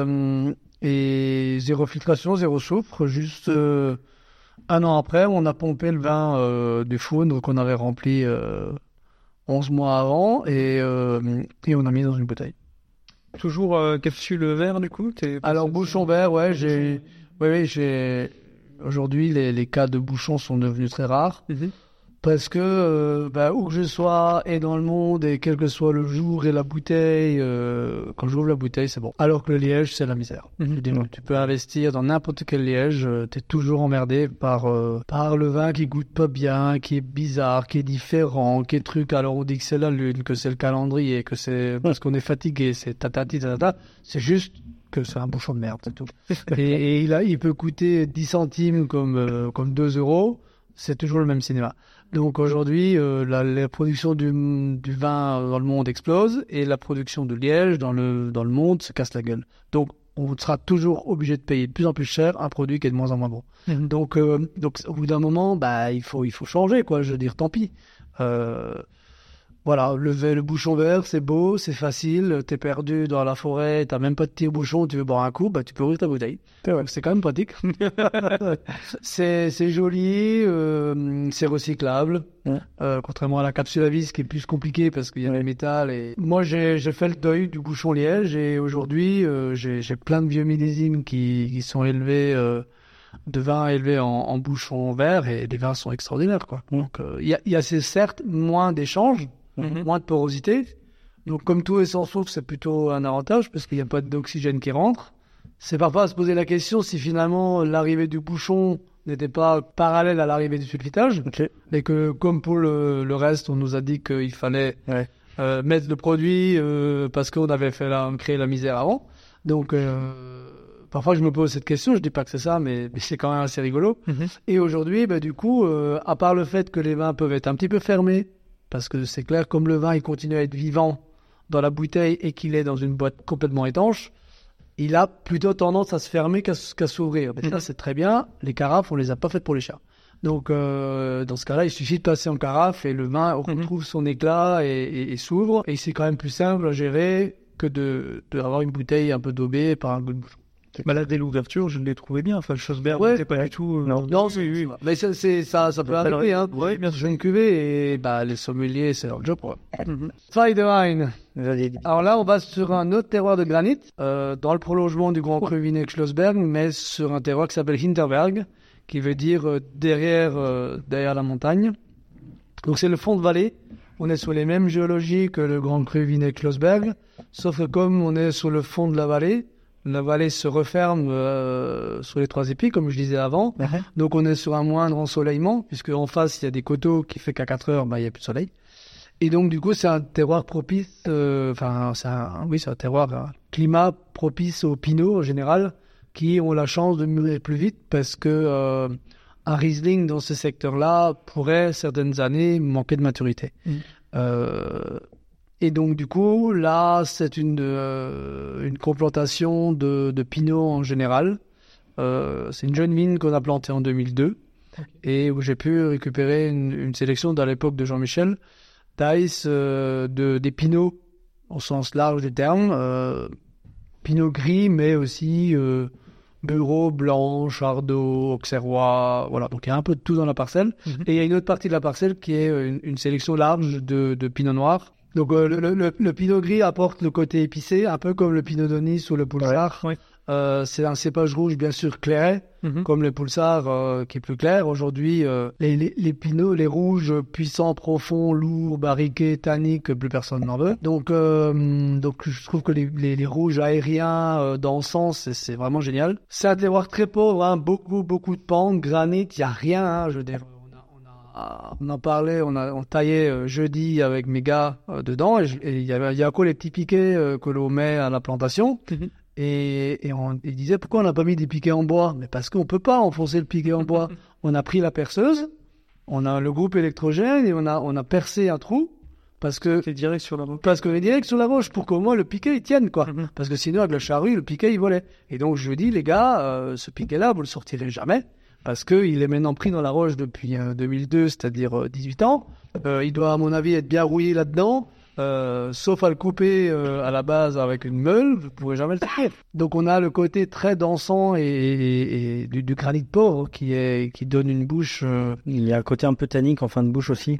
0 filtration, 0 soufre, juste 1 an après, on a pompé le vin du foudre qu'on avait rempli 11 mois avant, et on a mis dans une bouteille. Toujours capsule vert, du coup. Alors, bouchon vert, ouais, j'ai aujourd'hui les cas de bouchons sont devenus très rares parce que où que je sois et dans le monde et quel que soit le jour et la bouteille, quand j'ouvre la bouteille, c'est bon. Alors que le liège, c'est la misère. Tu peux investir dans n'importe quel liège, t'es toujours emmerdé par le vin qui goûte pas bien, qui est bizarre, qui est différent, qui est truc. Alors on dit que c'est la lune, que c'est le calendrier, que c'est parce qu'on est fatigué, c'est tatati tatata. C'est juste que c'est un bouchon de merde, c'est tout. et il peut coûter 10 centimes comme 2 €. C'est toujours le même cinéma. Donc aujourd'hui, la production du vin dans le monde explose et la production de liège dans le monde se casse la gueule. Donc on sera toujours obligé de payer de plus en plus cher un produit qui est de moins en moins bon. Donc au bout d'un moment, il faut changer, quoi. Je veux dire, tant pis. Voilà, le bouchon vert, c'est beau, c'est facile, t'es perdu dans la forêt, t'as même pas de tire-bouchon, tu veux boire un coup, tu peux ouvrir ta bouteille. Ouais. C'est quand même pratique. c'est joli, c'est recyclable, contrairement à la capsule à vis qui est plus compliquée parce qu'il y a le métal. Et moi, j'ai fait le deuil du bouchon liège et aujourd'hui, j'ai plein de vieux millésimes qui sont élevés, de vins élevés en bouchon vert et les vins sont extraordinaires, quoi. Donc, il y a certes moins d'échanges, moins de porosité. Donc, comme tout est sans soufre, c'est plutôt un avantage parce qu'il n'y a pas d'oxygène qui rentre. C'est parfois à se poser la question si finalement l'arrivée du bouchon n'était pas parallèle à l'arrivée du sulfitage. Et que, comme pour le reste, on nous a dit qu'il fallait mettre le produit parce qu'on avait créé la misère avant. Donc, parfois, je me pose cette question. Je dis pas que c'est ça, mais c'est quand même assez rigolo. Et aujourd'hui, du coup, à part le fait que les vins peuvent être un petit peu fermés, parce que c'est clair, comme le vin, il continue à être vivant dans la bouteille et qu'il est dans une boîte complètement étanche, il a plutôt tendance à se fermer qu'à s'ouvrir. Mais ça, c'est très bien. Les carafes, on les a pas faites pour les chats. Donc, dans ce cas-là, il suffit de passer en carafe et le vin retrouve son éclat et s'ouvre. Et c'est quand même plus simple à gérer que d'avoir une bouteille un peu daubée par un goût de bouchon. Là, dès l'ouverture, je l'ai trouvé bien. Enfin, le Schlossberg, c'était pas du tout. Non, oui. Mais ça peut arriver, hein. Oui, bien sûr. Une cuvée et les sommeliers, c'est leur job, quoi. Weidewein. Alors là, on va sur un autre terroir de granit, dans le prolongement du Grand Cru Vineux Schlossberg, mais sur un terroir qui s'appelle Hinterberg, qui veut dire derrière la montagne. Donc c'est le fond de vallée. on est sur les mêmes géologies que le Grand Cru Vinay-Klosberg, sauf que comme on est sur le fond de la vallée se referme sur les 3 épis, comme je disais avant. Donc on est sur un moindre ensoleillement, puisque en face il y a des coteaux qui fait qu'à 4 heures, il n'y a plus de soleil. Et donc du coup c'est un terroir propice, c'est un terroir, un climat propice aux pinots en général, qui ont la chance de mûrir plus vite, parce que un Riesling dans ce secteur-là pourrait certaines années manquer de maturité. Et donc, du coup, là, c'est une complantation de Pinot en général. C'est une jeune vigne qu'on a plantée en 2002 et où j'ai pu récupérer une sélection à l'époque de Jean-Michel d'Ice des Pinots au sens large du terme. Pinot gris, mais aussi Bureau, Blanc, Chardot, Auxerrois. Voilà, donc il y a un peu de tout dans la parcelle. Et il y a une autre partie de la parcelle qui est une sélection large de Pinot Noir. Donc le Pinot Gris apporte le côté épicé, un peu comme le Pinot de Nice ou le Poulsard. Ouais. C'est un cépage rouge bien sûr clairet, comme le Poulsard qui est plus clair. Aujourd'hui, les Pinots, les rouges puissants, profonds, lourds, barriqués, tanniques, plus personne n'en veut. Donc je trouve que les rouges aériens dansants, c'est vraiment génial. C'est un terroir très pauvre, hein, beaucoup de pentes, granit, il n'y a rien, hein, je veux dire. On en parlait, on taillait jeudi avec mes gars dedans, et il y a encore les petits piquets que l'on met à la plantation. Et il disait pourquoi on n'a pas mis des piquets en bois? Mais parce qu'on peut pas enfoncer le piquet en bois. On a pris la perceuse, on a le groupe électrogène et on a percé un trou parce que c'est direct sur la roche. Parce qu'on est direct sur la roche pour qu'au moins le piquet il tienne quoi. Parce que sinon avec la charrue le piquet il volait. Et donc je dis les gars, ce piquet là vous le sortirez jamais. Parce qu'il est maintenant pris dans la roche depuis 2002, c'est-à-dire 18 ans. Il doit, à mon avis, être bien rouillé là-dedans. Sauf à le couper à la base avec une meule, vous ne pourrez jamais le faire. Donc on a le côté très dansant et du granit pauvre qui donne une bouche... Il y a un côté un peu tannique en fin de bouche aussi.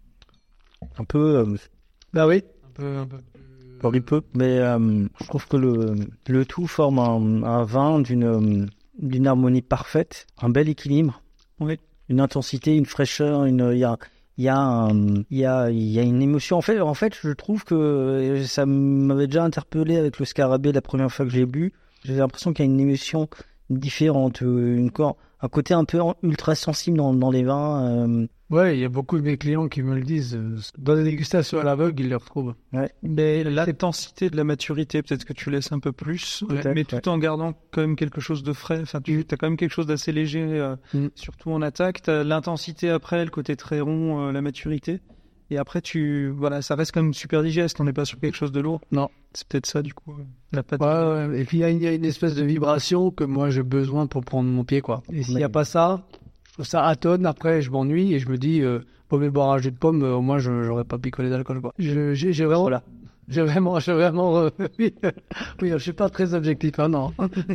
Un peu... Bah oui. Un peu. Horripeux. Mais je trouve que le tout forme un vin d'une harmonie parfaite, un bel équilibre, oui. Une intensité, une fraîcheur, il y a une émotion. En fait, je trouve que ça m'avait déjà interpellé avec le Scarabée la première fois que j'ai bu. J'avais l'impression qu'il y a une émotion différente, un côté un peu ultra sensible dans les vins. Ouais, il y a beaucoup de mes clients qui me le disent. Dans les dégustations à l'aveugle, ils le retrouvent. Ouais. Mais l'intensité de la maturité, peut-être que tu laisses un peu plus, mais tout en gardant quand même quelque chose de frais. Enfin, tu as quand même quelque chose d'assez léger, surtout en attaque. Tu as l'intensité après, le côté très rond, la maturité. Et après, ça reste quand même super digeste. On n'est pas sur quelque chose de lourd. Non. C'est peut-être ça, du coup, la pâte. Ouais. Et puis, il y a une espèce de vibration que moi, j'ai besoin pour prendre mon pied, quoi. Et s'il n'y a pas ça... Ça attonne, après je m'ennuie et je me dis pomme et boire un jus de pomme, au moins j'aurais pas picolé d'alcool quoi. J'ai vraiment voilà. J'ai vraiment oui, je suis pas très objectif hein, non.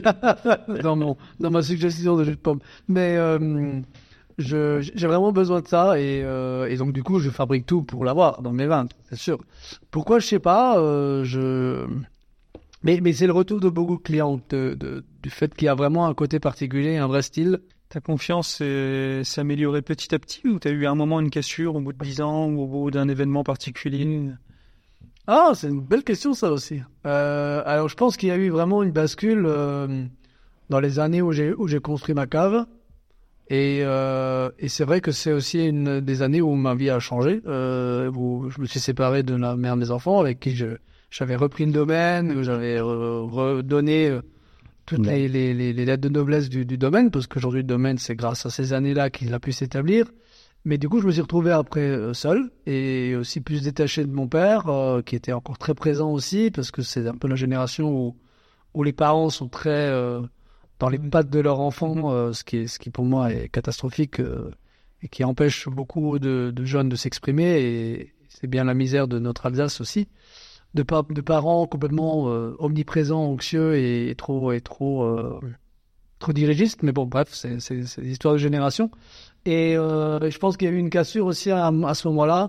dans ma suggestion de jus de pomme, mais j'ai vraiment besoin de ça et donc du coup je fabrique tout pour l'avoir dans mes vins, c'est sûr. Pourquoi je sais pas, mais c'est le retour de beaucoup de clients du fait qu'il y a vraiment un côté particulier, un vrai style. Ta confiance s'est améliorée petit à petit ou tu as eu un moment une cassure au bout de 10 ans ou au bout d'un événement particulier? Ah, c'est une belle question ça aussi. Alors je pense qu'il y a eu vraiment une bascule dans les années où j'ai construit ma cave et c'est vrai que c'est aussi une des années où ma vie a changé, où je me suis séparé de la mère de mes enfants avec qui j'avais repris le domaine, où j'avais redonné... toutes les lettres de noblesse du domaine, parce qu'aujourd'hui le domaine c'est grâce à ces années-là qu'il a pu s'établir. Mais du coup je me suis retrouvé après seul et aussi plus détaché de mon père qui était encore très présent aussi, parce que c'est un peu la génération où les parents sont très dans les pattes de leur enfant, ce qui pour moi est catastrophique et qui empêche beaucoup de jeunes de s'exprimer, et c'est bien la misère de notre Alsace aussi. De parents complètement omniprésents, anxieux et trop dirigistes. Mais bon, bref, c'est l'histoire de génération. Et je pense qu'il y a eu une cassure aussi à ce moment-là,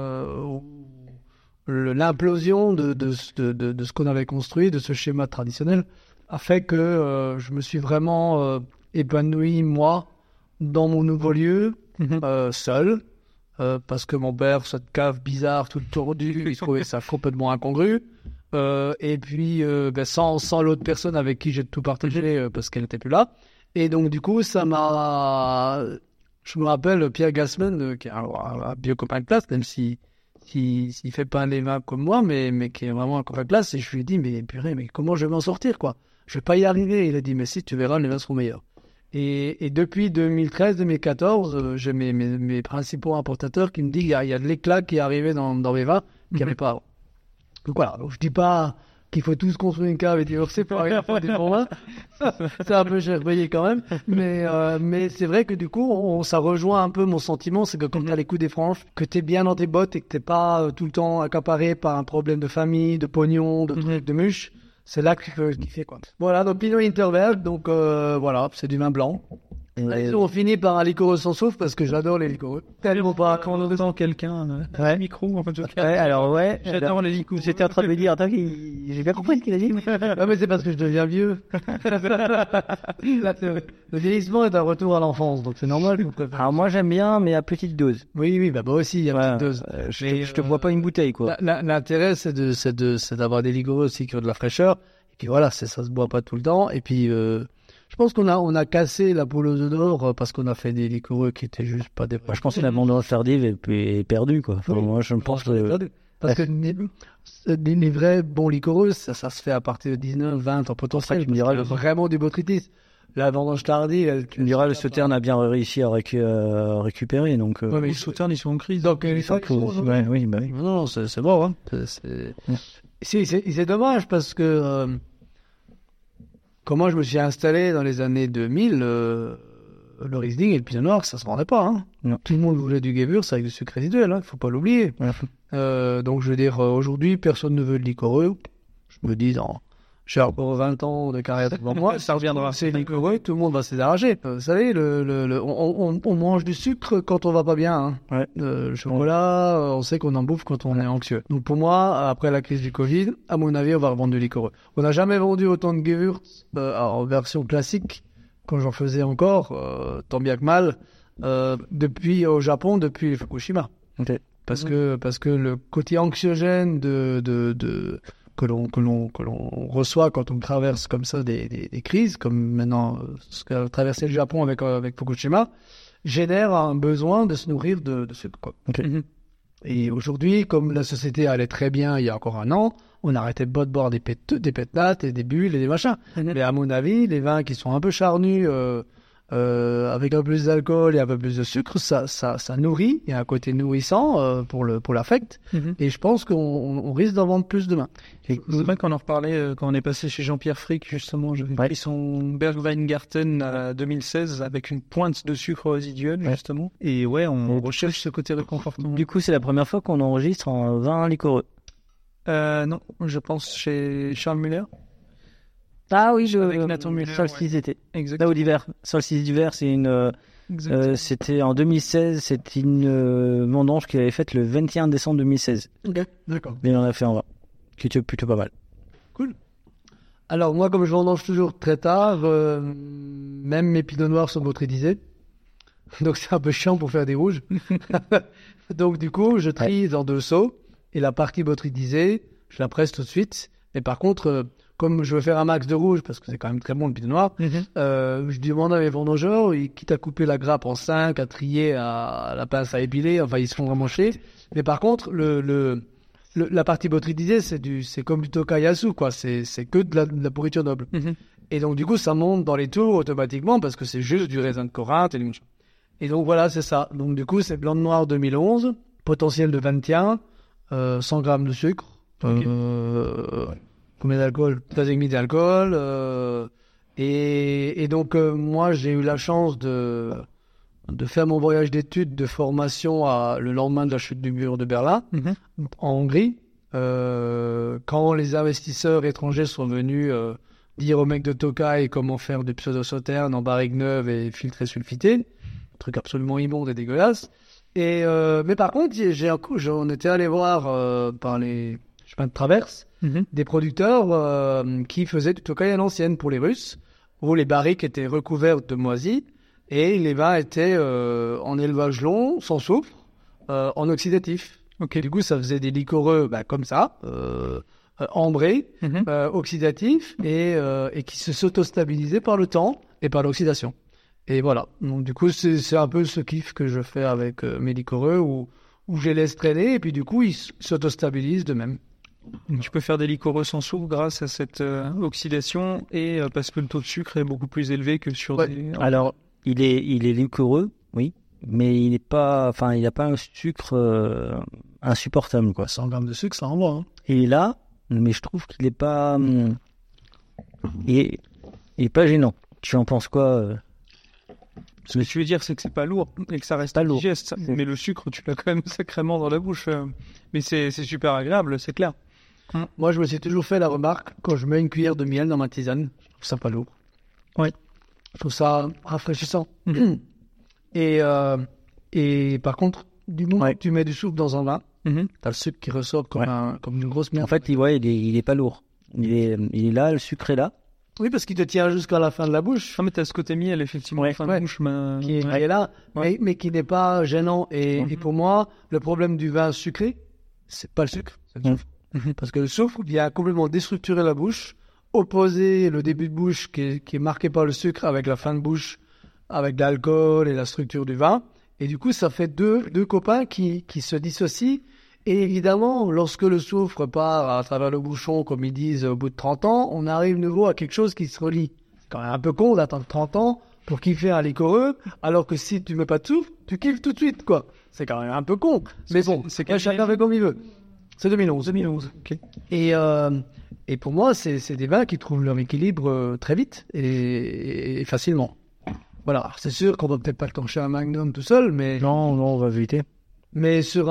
l'implosion de ce qu'on avait construit, de ce schéma traditionnel, a fait que je me suis vraiment épanoui, moi, dans mon nouveau lieu, seul, parce que mon père, cette cave bizarre, toute tordue, il trouvait ça complètement incongru. Et puis, sans l'autre personne avec qui j'ai tout partagé, parce qu'elle n'était plus là. Et donc, du coup, ça m'a... Je me rappelle Pierre Gassman, qui est un vieux copain de classe, même s'il fait pas un vins comme moi, mais qui est vraiment un copain de classe. Et je lui ai dit, mais purée, mais comment je vais m'en sortir, quoi? Je vais pas y arriver. Il a dit, mais si, tu verras, les vins seront meilleurs. Et depuis 2013-2014, j'ai mes principaux importateurs qui me disent qu'il y a de l'éclat qui est arrivé dans mes vins qu'il n'y avait pas avant. Donc voilà, donc, je dis pas qu'il faut tous construire une cave et divorcer pour arriver à faire des bons vins. C'est un peu cher payé quand même. Mais c'est vrai que du coup, ça rejoint un peu mon sentiment, c'est que quand tu as les coups des franges, que tu es bien dans tes bottes et que tu n'es pas tout le temps accaparé par un problème de famille, de pognon, de trucs, de mûches, c'est là qu'il faut kiffer, quoi. Voilà, donc Pinot Interberg, donc voilà, c'est du vin blanc. On finit par un liquoreux sans souffle parce que j'adore les liquoreux. Tellement pas quand on entend quelqu'un micro en fait. J'adore les liquoreux. J'étais en train de me dire, attends, j'ai bien compris ce qu'il a dit. Non, mais c'est parce que je deviens vieux. Le vieillissement est un retour à l'enfance, donc c'est normal. Alors moi j'aime bien, mais à petite dose. Oui, bah moi aussi, à petite dose. Je te bois pas une bouteille, quoi. L'intérêt, c'est d'avoir des liquoreux aussi qui ont de la fraîcheur. Et puis voilà, ça se boit pas tout le temps. Et puis je pense qu'on a cassé la poule aux œufs d'or parce qu'on a fait des liquoreux qui étaient juste pas des... Moi, je pense que la vendange tardive est perdue, quoi. Enfin, moi, je pense que... Parce que les vrais bons liquoreux, ça se fait à partir de 19, 20 en potentiel. Tu me diras vraiment du botrytis. La vendange tardive... Tu me diras, le Sauternes a bien réussi à récupérer, donc... Ouais, mais les Sauternes, ils sont en crise. Donc, ils sont oui. Non, c'est bon, hein. C'est dommage parce que... Comment je me suis installé dans les années 2000, le Riesling et le Pinot Noir, ça se vendait pas. Hein. Tout le monde voulait du Gewürz avec du sucre résiduel, il faut pas l'oublier. Donc je veux dire, aujourd'hui, personne ne veut de liquoreux. Je me dis, j'ai encore 20 ans de carrière devant moi, ça reviendra. C'est liquoreux, tout le monde va s'arracher. Vous savez, on mange du sucre quand on va pas bien. Hein. Le chocolat, on sait qu'on en bouffe quand on est anxieux. Donc pour moi, après la crise du Covid, à mon avis, on va revendre du liquoreux. On n'a jamais vendu autant de Gewürz en version classique, quand j'en faisais encore, tant bien que mal, depuis au Japon, depuis Fukushima. Okay. Parce que le côté anxiogène que l'on reçoit quand on traverse comme ça des crises, comme maintenant ce qu'a traversé le Japon avec Fukushima, génère un besoin de se nourrir de sucre, quoi. Okay. Et aujourd'hui, comme la société allait très bien il y a encore un an, on arrêtait pas de boire des pétnates et des bulles et des machins. Mais à mon avis, les vins qui sont un peu charnus, avec un peu plus d'alcool et un peu plus de sucre, ça nourrit. Il y a un côté nourrissant pour l'affect. Et je pense qu'on risque d'en vendre plus demain. C'est vrai qu'on en reparlait quand on est passé chez Jean-Pierre Frick, justement. J'avais pris son Bergweingarten à 2016 avec une pointe de sucre résiduel, justement. Et on recherche ce côté réconfortant. Du coup, c'est la première fois qu'on enregistre en vin liquoreux. Non, je pense chez Charles Muller. Ah oui, avec Nathan Muller. Solstice d'été. Exactement. Là, au d'hiver. Solstice d'hiver, c'est c'était en 2016, c'était une vendange qu'il avait faite le 21 décembre 2016. Ok, d'accord. Mais il en a fait un vin, qui était plutôt pas mal. Cool. Alors moi, comme je vendange toujours très tard, même mes pinots noirs sont botrytisés. Donc c'est un peu chiant pour faire des rouges. Donc du coup, je trie dans 2 seaux. Et la partie botrytisée, je la presse tout de suite. Mais par contre, comme je veux faire un max de rouge, parce que c'est quand même très bon le pinot noir, je demande à mes vendangeurs, quitte à couper la grappe en 5, à trier à la pince à épiler, enfin ils se font vraiment chier. Mais par contre, la partie botrytisée, c'est comme du tokayasu, quoi. C'est que de la pourriture noble. Et donc du coup, ça monte dans les tours automatiquement, parce que c'est juste du raisin de Corinthe et du machin. Et donc voilà, c'est ça. Donc du coup, c'est blanc de noir 2011, potentiel de 21, 100 grammes de sucre, combien d'alcool, 3,5 d'alcool, et donc moi j'ai eu la chance de faire mon voyage d'études de formation le lendemain de la chute du mur de Berlin, en Hongrie, quand les investisseurs étrangers sont venus dire aux mecs de Tokai comment faire du pseudo-sauterne en barrique neuve et filtré sulfité, un truc absolument immonde et dégueulasse. Mais par contre, on était allé voir par les chemins de traverse des producteurs qui faisaient du Tokai à l'ancienne pour les Russes, où les barriques étaient recouvertes de moisis et les vins étaient en élevage long, sans soufre, en oxydatif. Ok. Du coup, ça faisait des liquoreux comme ça, ambrés, oxydatifs, et qui se s'auto-stabilisaient par le temps et par l'oxydation. Et voilà. Donc, du coup, c'est un peu ce kiff que je fais avec mes liquoreux, où je les laisse traîner, et puis du coup, ils s'auto-stabilisent d'eux-mêmes. Donc, tu peux faire des liquoreux sans soufre grâce à cette oxydation et parce que le taux de sucre est beaucoup plus élevé que sur des... Alors, il est liquoreux, oui, mais il n'a pas un sucre insupportable, quoi. 100 grammes de sucre, ça envoie. Hein. Il est là, mais je trouve qu'il n'est pas... il est pas gênant. Tu en penses quoi Ce que tu veux dire, c'est que c'est pas lourd et que ça reste digeste. Mais le sucre, tu l'as quand même sacrément dans la bouche. Mais c'est super agréable, c'est clair. Moi, je me suis toujours fait la remarque, quand je mets une cuillère de miel dans ma tisane, je trouve ça pas lourd. Ouais. Je trouve ça rafraîchissant. Et par contre, du moment que tu mets du sucre dans un vin, t'as le sucre qui ressort comme une grosse merde. En fait, il est pas lourd. Il est là, le sucre est là. Oui, parce qu'il te tient jusqu'à la fin de la bouche. Ah, mais t'as ce côté miel, effectivement, fin de bouche. Qui est là, mais qui n'est pas gênant. Et pour moi, le problème du vin sucré, c'est pas le sucre, c'est le soufre. Parce que le soufre vient complètement déstructurer la bouche, opposer le début de bouche qui est marqué par le sucre avec la fin de bouche, avec l'alcool et la structure du vin. Et du coup, ça fait deux copains qui se dissocient. Et évidemment, lorsque le soufre part à travers le bouchon, comme ils disent, au bout de 30 ans, on arrive nouveau à quelque chose qui se relie. C'est quand même un peu con d'attendre 30 ans pour kiffer un liquoreux, alors que si tu mets pas de soufre, tu kiffes tout de suite, quoi. C'est quand même un peu con. Mais bon, chacun fait comme il veut. C'est 2011. 2011, ok. Et pour moi, c'est des vins qui trouvent leur équilibre très vite et facilement. Voilà. Alors, c'est sûr qu'on va peut-être pas le torcher un Magnum tout seul, mais... Non, on va éviter. Mais sur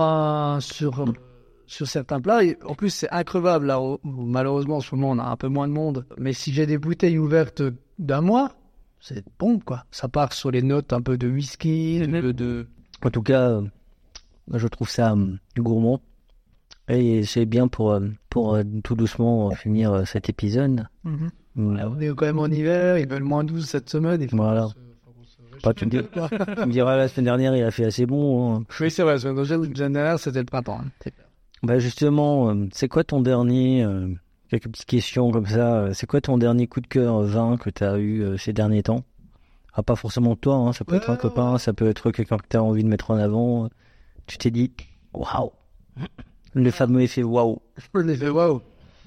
certains plats, en plus c'est increvable là où malheureusement en ce moment on a un peu moins de monde. Mais si j'ai des bouteilles ouvertes d'un mois, c'est bon quoi. Ça part sur les notes un peu de whisky, En tout cas, je trouve ça gourmand. Et c'est bien pour tout doucement finir cet épisode. On est quand même en hiver, il fait le moins 12 cette semaine. Voilà. Tu me diras, la semaine dernière, il a fait assez bon. Hein. Oui, c'est vrai, la semaine dernière, c'était le printemps. Bah justement, c'est quoi ton dernier, quelques petites questions comme ça, c'est quoi ton dernier coup de cœur vin que tu as eu ces derniers temps? Ah, pas forcément toi, hein, ça peut être un copain, ça peut être quelqu'un que tu as envie de mettre en avant. Tu t'es dit, waouh! Le fameux effet waouh! L'effet waouh!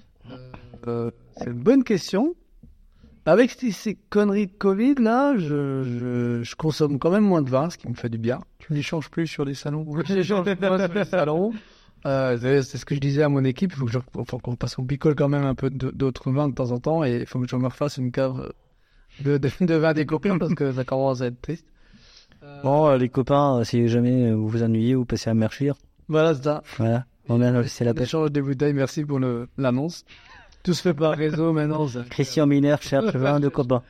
C'est une bonne question. Avec ces conneries de Covid, là, je consomme quand même moins de vin, ce qui me fait du bien. Tu n'échanges plus sur les salons. J'échange moins sur les salons. C'est ce que je disais à mon équipe, il faut qu'on picole quand même un peu d'autres vins de temps en temps, et il faut que je me refasse une cave de vin des copains, parce que ça commence à être triste. Bon, les copains, si jamais vous vous ennuyez, vous passez à Merchir. Voilà, c'est ça. Voilà, c'est la pêche. Échange des bouteilles, merci pour l'annonce. Tout se fait par réseau maintenant. Christian Miner cherche vin de copain.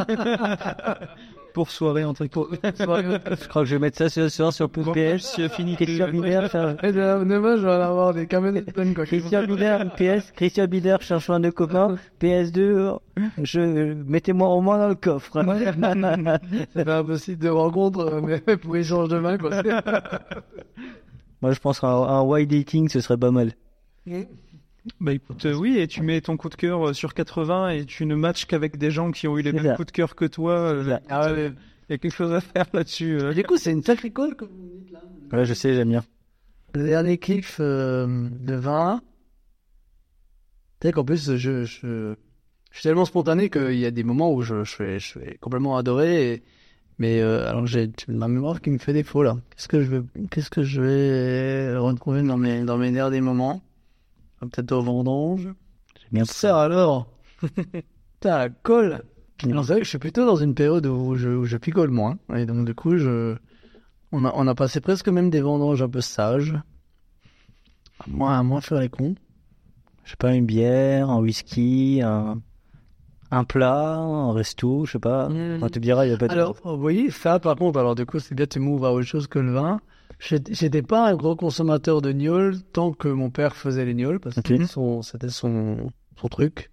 Pour soirée entre copains. Je crois que je vais mettre ça ce soir sur PS. Christian Miner cherche... Demain, je vais en avoir des camionnettes pleines, quoi. Christian Miner cherche vin de copain. PS2, mettez-moi au moins dans le coffre. Ça fait impossible de rencontre, mais pour échange de vin, quoi. Moi, je pense qu'un wide dating, ce serait pas mal. Bah écoute, oui, et tu mets ton coup de cœur sur 80 et tu ne matches qu'avec des gens qui ont eu les mêmes coups de cœur que toi. Il y a quelque chose à faire là-dessus. Du coup, c'est une sacrée colle, comme vous dites là. Ouais, je sais, j'aime bien. Le dernier kiff de vin. Tu sais qu'en plus, je suis tellement spontané qu'il y a des moments où je suis complètement adoré. Mais alors j'ai ma mémoire qui me fait défaut là. Qu'est-ce que je vais retrouver dans mes derniers moments? Peut-être au vendange. C'est bien ça alors. Putain, la colle. Alors, c'est vrai que je suis plutôt dans une période où je picole moins. Et donc du coup, on a passé presque même des vendanges un peu sages. À moins faire les cons. Je sais pas, une bière, un whisky, un plat, un resto, je sais pas. On te dira, il y a pas de... Alors, vous voyez, ça par contre, alors du coup, c'est bien, tu m'ouvres à autre chose que le vin. J'étais pas un gros consommateur de gnôle tant que mon père faisait les gnôles, parce que c'était son truc.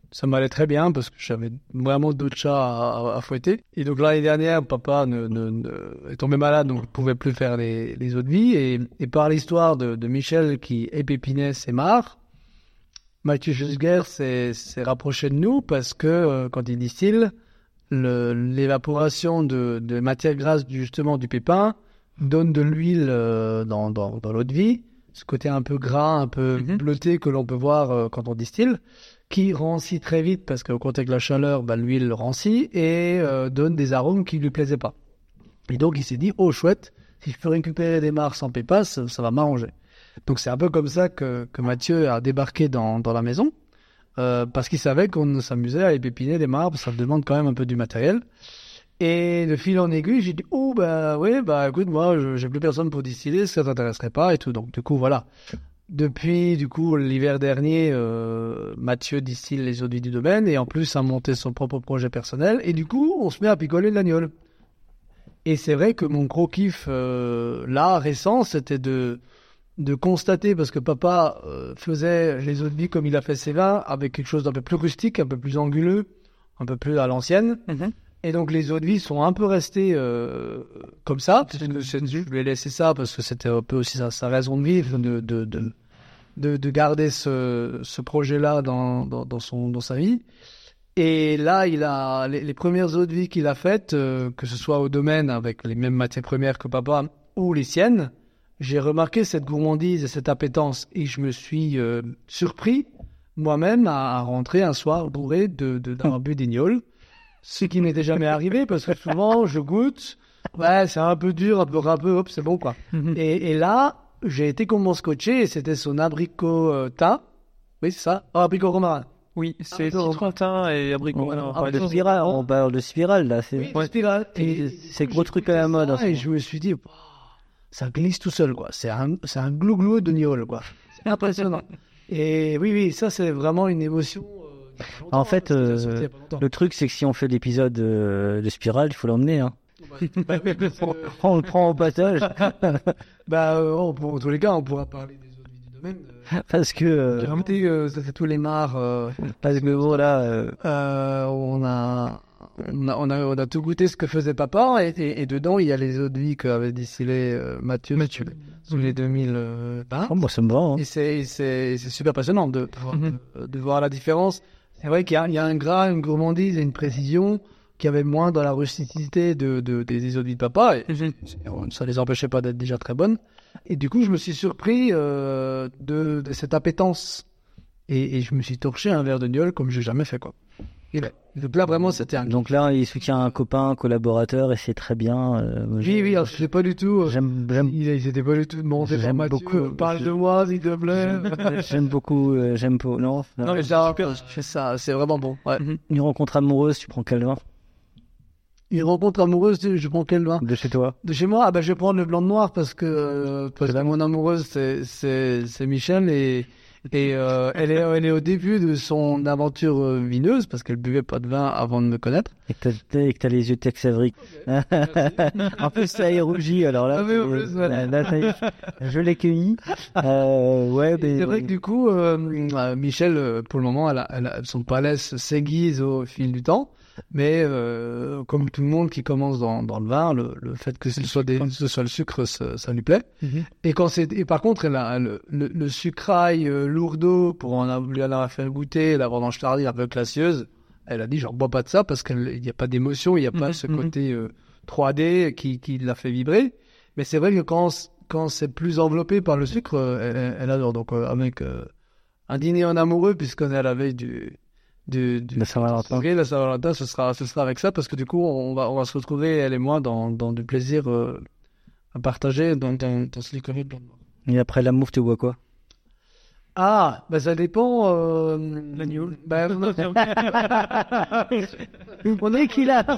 ça m'allait très bien parce que j'avais vraiment d'autres chats à fouetter. Et donc l'année dernière, papa est tombé malade, donc ne pouvait plus faire les eaux de vie. Et par l'histoire de Michel qui épépinait ses mares, Mathieu Jusguer s'est rapproché de nous parce que quand il distille, l'évaporation de matière grasse justement du pépin donne de l'huile dans l'eau de vie, ce côté un peu gras, un peu bleuté que l'on peut voir quand on distille, qui rancit très vite parce qu'au contact de la chaleur, l'huile rancit et donne des arômes qui ne lui plaisaient pas. Et donc il s'est dit, oh chouette, si je peux récupérer des mares sans pépas, ça va m'arranger. Donc c'est un peu comme ça que Mathieu a débarqué dans la maison, parce qu'il savait qu'on s'amusait à épépiner des mares, ça demande quand même un peu du matériel. Et de fil en aiguille, j'ai dit, écoute, moi, j'ai plus personne pour distiller, ça t'intéresserait pas et tout. Donc, du coup, voilà. Depuis, l'hiver dernier, Mathieu distille les eaux de vie du domaine et en plus a monté son propre projet personnel. Et du coup, on se met à picoler de l'agnole. Et c'est vrai que mon gros kiff, là, récent, c'était de constater, parce que papa faisait les eaux de vie comme il a fait ses vins, avec quelque chose d'un peu plus rustique, un peu plus anguleux, un peu plus à l'ancienne. Et donc les eaux de vie sont un peu restées comme ça. Je lui ai laissé ça parce que c'était un peu aussi sa raison de vivre, de garder ce projet-là dans sa vie. Et là, il a les premières eaux de vie qu'il a faites, que ce soit au domaine avec les mêmes matières premières que papa ou les siennes, j'ai remarqué cette gourmandise et cette appétence. Et je me suis surpris moi-même à rentrer un soir bourré d'avoir bu des gnôles. Ce qui m'était jamais arrivé parce que souvent je goûte, c'est un peu dur, un peu râpeux, hop, c'est bon quoi. Et là, j'ai été comme mon scotché et c'était son abricot thym. Oui, c'est ça. Abricot romarin. Oui, c'est citron thym et abricot. On parle de spirale là. Oui, spirale. Et c'est gros truc à la mode. Et je me suis dit, ça glisse tout seul quoi. C'est un glou-glou de gnôle quoi. C'est impressionnant. Et oui, ça c'est vraiment une émotion. En fait, le truc, c'est que si on fait l'épisode de Spirale, il faut l'emmener. Hein. On le prend au passage. En tous les cas, on pourra parler des eaux de vie du domaine. Parce que... J'ai remonté tous les mares. Parce que bon, là... on a tout goûté ce que faisait papa. Et dedans, il y a les eaux de vie qu'avait distillé Mathieu. Sous les 2020. Oh, moi, ça me va. Hein. Et c'est super passionnant de voir la différence. C'est vrai qu'il y a un gras, une gourmandise et une précision qu'il y avait moins dans la rusticité des eaux de vie de papa. Et ça les empêchait pas d'être déjà très bonnes. Et du coup, je me suis surpris de cette appétence. Et je me suis torché un verre de gnôle comme j'ai jamais fait, quoi. Et donc là, vraiment, c'était un... Donc là, il soutient un copain, un collaborateur, et c'est très bien. Oui, alors, je sais pas du tout... Il était pas du tout demandé par Mathieu. Beaucoup, parle de moi, s'il te plaît. J'aime beaucoup... Non, mais super, je fais ça, c'est vraiment bon. Ouais. Une rencontre amoureuse, tu prends quel vin? Une rencontre amoureuse, je prends quel vin? De chez toi? De chez moi? Je vais prendre le blanc de noir parce que mon amoureuse, c'est Michel et elle est au début de son aventure vineuse parce qu'elle buvait pas de vin avant de me connaître. Et que t'as les yeux de Tex Avery. En plus, ça est rougi, alors là. Je l'ai cueilli. C'est vrai que du coup, Michel, pour le moment, son palais s'aiguise au fil du temps. Mais comme tout le monde qui commence dans le vin, le fait que ce soit le sucre, ça lui plaît. Et par contre, elle a le sucrail lourdeau pour lui en avoir fait goûter, la vendange tardive un peu classieuse. Elle a dit, j'en bois pas de ça parce qu'il n'y a pas d'émotion, il n'y a pas ce côté 3D qui l'a fait vibrer. Mais c'est vrai que quand c'est plus enveloppé par le sucre, elle adore. Donc avec un dîner en amoureux, puisqu'on est à la veille la Saint-Valentin. La Saint-Valentin, ce sera avec ça parce que du coup, on va se retrouver, elle et moi, dans du plaisir à partager dans ce licoré blanc. Et après l'amour, tu bois quoi? Ah, ça dépend. L'agneau. On est qui là?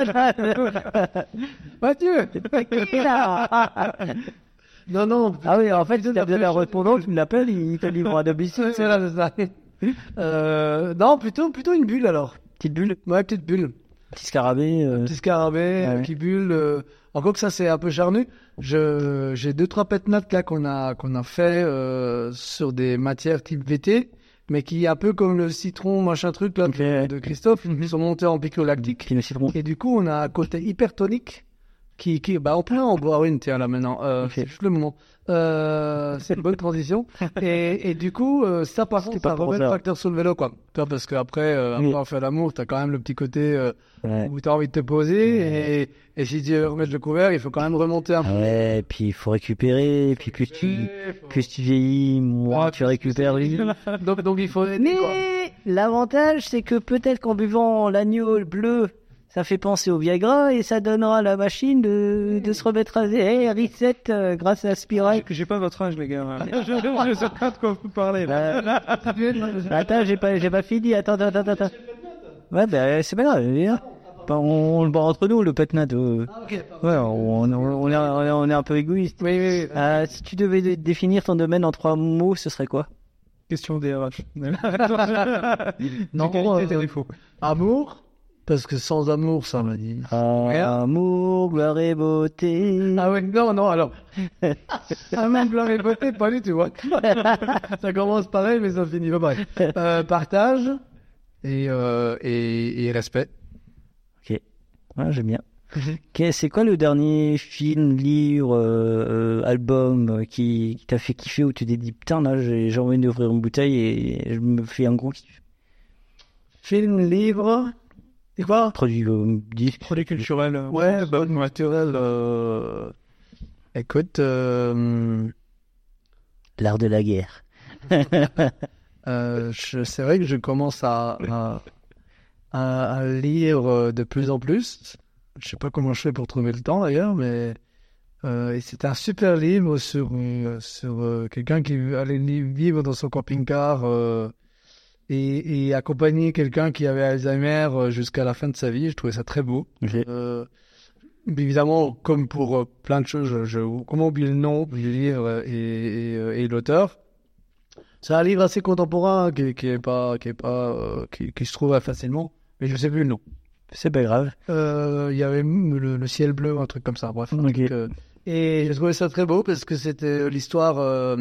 Mathieu. Qui là? Non. Ah oui, en fait, tu as besoin d'un répondant, tu l'appelles, il te livre à domicile. C'est ça. Non, plutôt une bulle alors. Petite bulle? Ouais, petite bulle. Petit scarabée. Petit scarabée qui bulle. Encore que ça, c'est un peu charnu. J'ai 2-3 pétnates là qu'on a fait sur des matières type VT mais qui est un peu comme le citron, machin truc, là, de Christophe. Ils sont montés en pico lactique. Puis le citron. Et du coup, on a un côté hypertonique on peut en boire une, tiens, là, maintenant. C'est juste le moment. C'est une bonne transition. Et du coup, ça, par contre, ça remet le facteur sur le vélo, quoi. Toi, parce qu'après, après faire l'amour, t'as quand même le petit côté où t'as envie de te poser. Et si tu veux remettre le couvert, il faut quand même remonter un peu. Ouais, et puis il faut récupérer. Et puis plus tu vieillis, moins tu récupères. Donc il faut... Mais l'avantage, c'est que peut-être qu'en buvant l'agneau bleu, ça fait penser au Viagra et ça donnera à la machine de se remettre à reset grâce à Spirac. J'ai pas votre âge, les gars. Je sais pas de quoi vous parlez. Attends, j'ai pas fini. Attends. Ouais, c'est pas grave. On le boit entre nous, le petnat. Ouais, on est un peu égoïste. Oui. Si tu devais définir ton domaine en 3 mots, ce serait quoi? Question DRH. Non, amour. Parce que sans amour, ça m'a dit. Amour, gloire et beauté. Ah ouais, non, alors. Amour, gloire et beauté, pas du tout, ouais. Ça commence pareil, mais ça finit pas pareil. Partage et respect. Ok, ouais, j'aime bien. C'est quoi le dernier film, livre, album qui t'a fait kiffer, où tu t'es dit, putain, là, j'ai envie d'ouvrir une bouteille et je me fais un gros kiff? Film, livre... C'est quoi? Produit culturel. Ouais, naturel. Écoute, l'art de la guerre. C'est vrai que je commence à lire de plus en plus. Je sais pas comment je fais pour trouver le temps d'ailleurs, mais et c'est un super livre sur quelqu'un qui allait vivre dans son camping-car. Et accompagner quelqu'un qui avait Alzheimer jusqu'à la fin de sa vie. Je trouvais ça très beau. Évidemment, comme pour plein de choses, comment oublier le nom du livre et l'auteur. C'est un livre assez contemporain qui se trouve facilement, mais je sais plus le nom. C'est pas grave. Il y avait le ciel bleu, un truc comme ça. Bref. Okay. Et je trouvais ça très beau parce que c'était l'histoire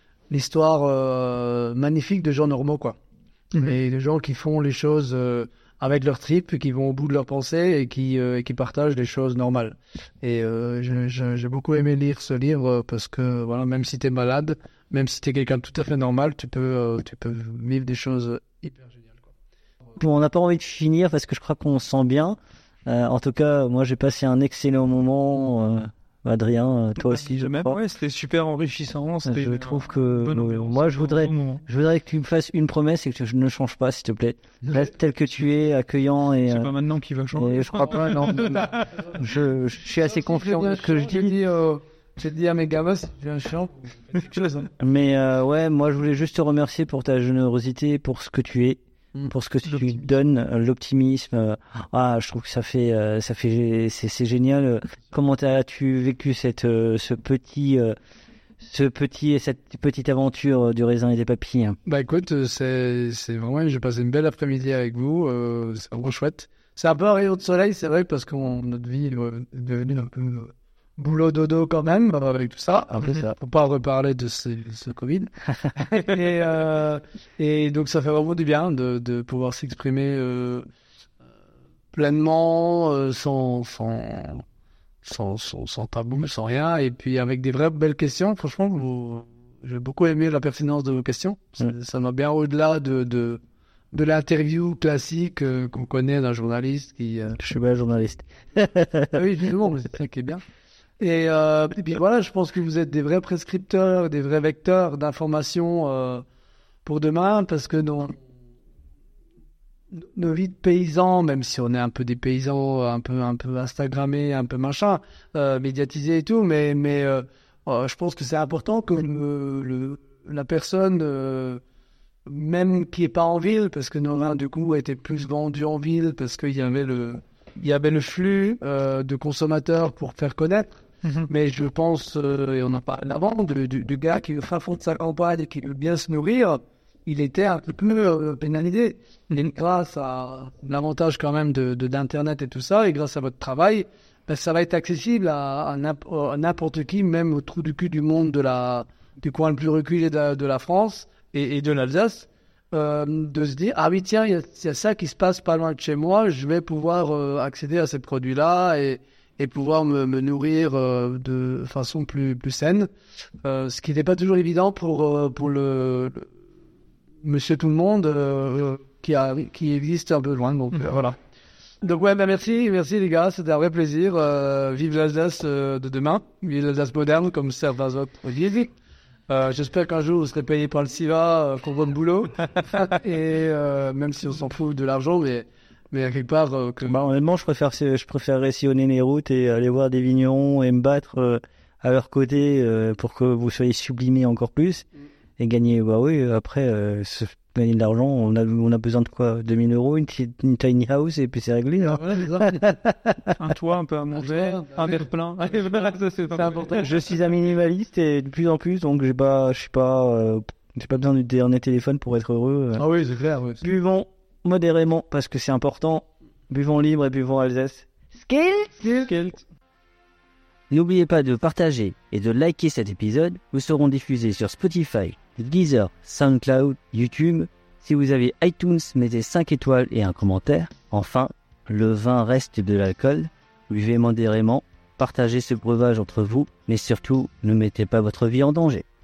magnifique de gens normaux, quoi. Et des gens qui font les choses avec leur tripes, qui vont au bout de leurs pensées et qui partagent des choses normales. Et j'ai beaucoup aimé lire ce livre parce que voilà, même si t'es malade, même si t'es quelqu'un de tout à fait normal, tu peux vivre des choses hyper géniales, quoi. Bon, on n'a pas envie de finir parce que je crois qu'on se sent bien. En tout cas, moi j'ai passé un excellent moment. Adrien, toi aussi, je crois. Ouais, c'était super enrichissant. Je trouve que moi, je voudrais que tu me fasses une promesse et que tu ne changes pas, s'il te plaît. Reste tel que tu es, accueillant et. C'est pas maintenant qu'il va changer. Et je crois pas, non. Je suis assez confiant de ce que je dis. J'ai dit à mes gamins, c'est bien chiant. Mais ouais, moi, je voulais juste te remercier pour ta générosité, pour ce que tu es. Pour ce que tu donnes, l'optimisme. Je trouve que c'est génial. Comment as-tu vécu cette petite aventure du raisin et des papilles? Bah écoute, c'est vraiment, j'ai passé une belle après-midi avec vous. C'est vraiment chouette. C'est un peu un rayon de soleil, c'est vrai, parce que notre vie est devenue un peu boulot dodo quand même, avec tout ça. Un peu ça. Faut pas reparler de ce Covid. et donc ça fait vraiment du bien de pouvoir s'exprimer pleinement, sans tabou, sans rien, et puis avec des vraies belles questions. Franchement, j'ai beaucoup aimé la pertinence de vos questions. Ça m'a bien au-delà de l'interview classique qu'on connaît d'un journaliste qui... Je suis pas journaliste. Oui, justement, c'est ça qui est bien. Et puis voilà, je pense que vous êtes des vrais prescripteurs, des vrais vecteurs d'informations pour demain, parce que nos vies de paysans, même si on est un peu des paysans, un peu instagrammés, un peu machin, médiatisés et tout, mais je pense que c'est important que la personne, même qui est pas en ville, parce que nos vins du coup étaient plus vendus en ville, parce qu'il y avait le flux de consommateurs pour faire connaître. Mais je pense, et on en parlait avant, du gars qui est au fin fond de sa campagne et qui veut bien se nourrir, il était un peu pénalisé. Et grâce à l'avantage quand même d'Internet et tout ça, et grâce à votre travail, ben, ça va être accessible à n'importe qui, même au trou du cul du monde du coin le plus reculé de la France et de l'Alsace. de se dire, ah oui, tiens, il y a ça qui se passe pas loin de chez moi, je vais pouvoir accéder à ces produits-là et pouvoir me nourrir de façon plus saine. Ce qui n'était pas toujours évident pour le monsieur tout le monde qui existe un peu loin. Donc voilà. Donc ouais, merci les gars, c'était un vrai plaisir. Vive l'Alsace de demain, vive l'Alsace moderne comme certains autres disent. J'espère qu'un jour vous serez payé par le SIVA pour votre boulot. Et même si on s'en fout de l'argent, mais à quelque part honnêtement, je préférerais sillonner les routes et aller voir des vignerons et me battre à leur côté pour que vous soyez sublimés encore plus et gagner. Bah oui, après gagner de l'argent, on a besoin de quoi? 2000 €, une tiny house et puis c'est réglé. Hein. Un toit, un peu à manger, un verre plein. C'est important. Je suis un minimaliste et de plus en plus, donc j'ai pas besoin du dernier téléphone pour être heureux. Ah oui, c'est clair. Oui. Buvons modérément parce que c'est important. Buvons libre et buvons Alsace. Skelt. N'oubliez pas de partager et de liker cet épisode. Nous serons diffusés sur Spotify, Deezer, SoundCloud, YouTube. Si vous avez iTunes, mettez 5 étoiles et un commentaire. Enfin, le vin reste de l'alcool. Buvez modérément, partagez ce breuvage entre vous, mais surtout, ne mettez pas votre vie en danger.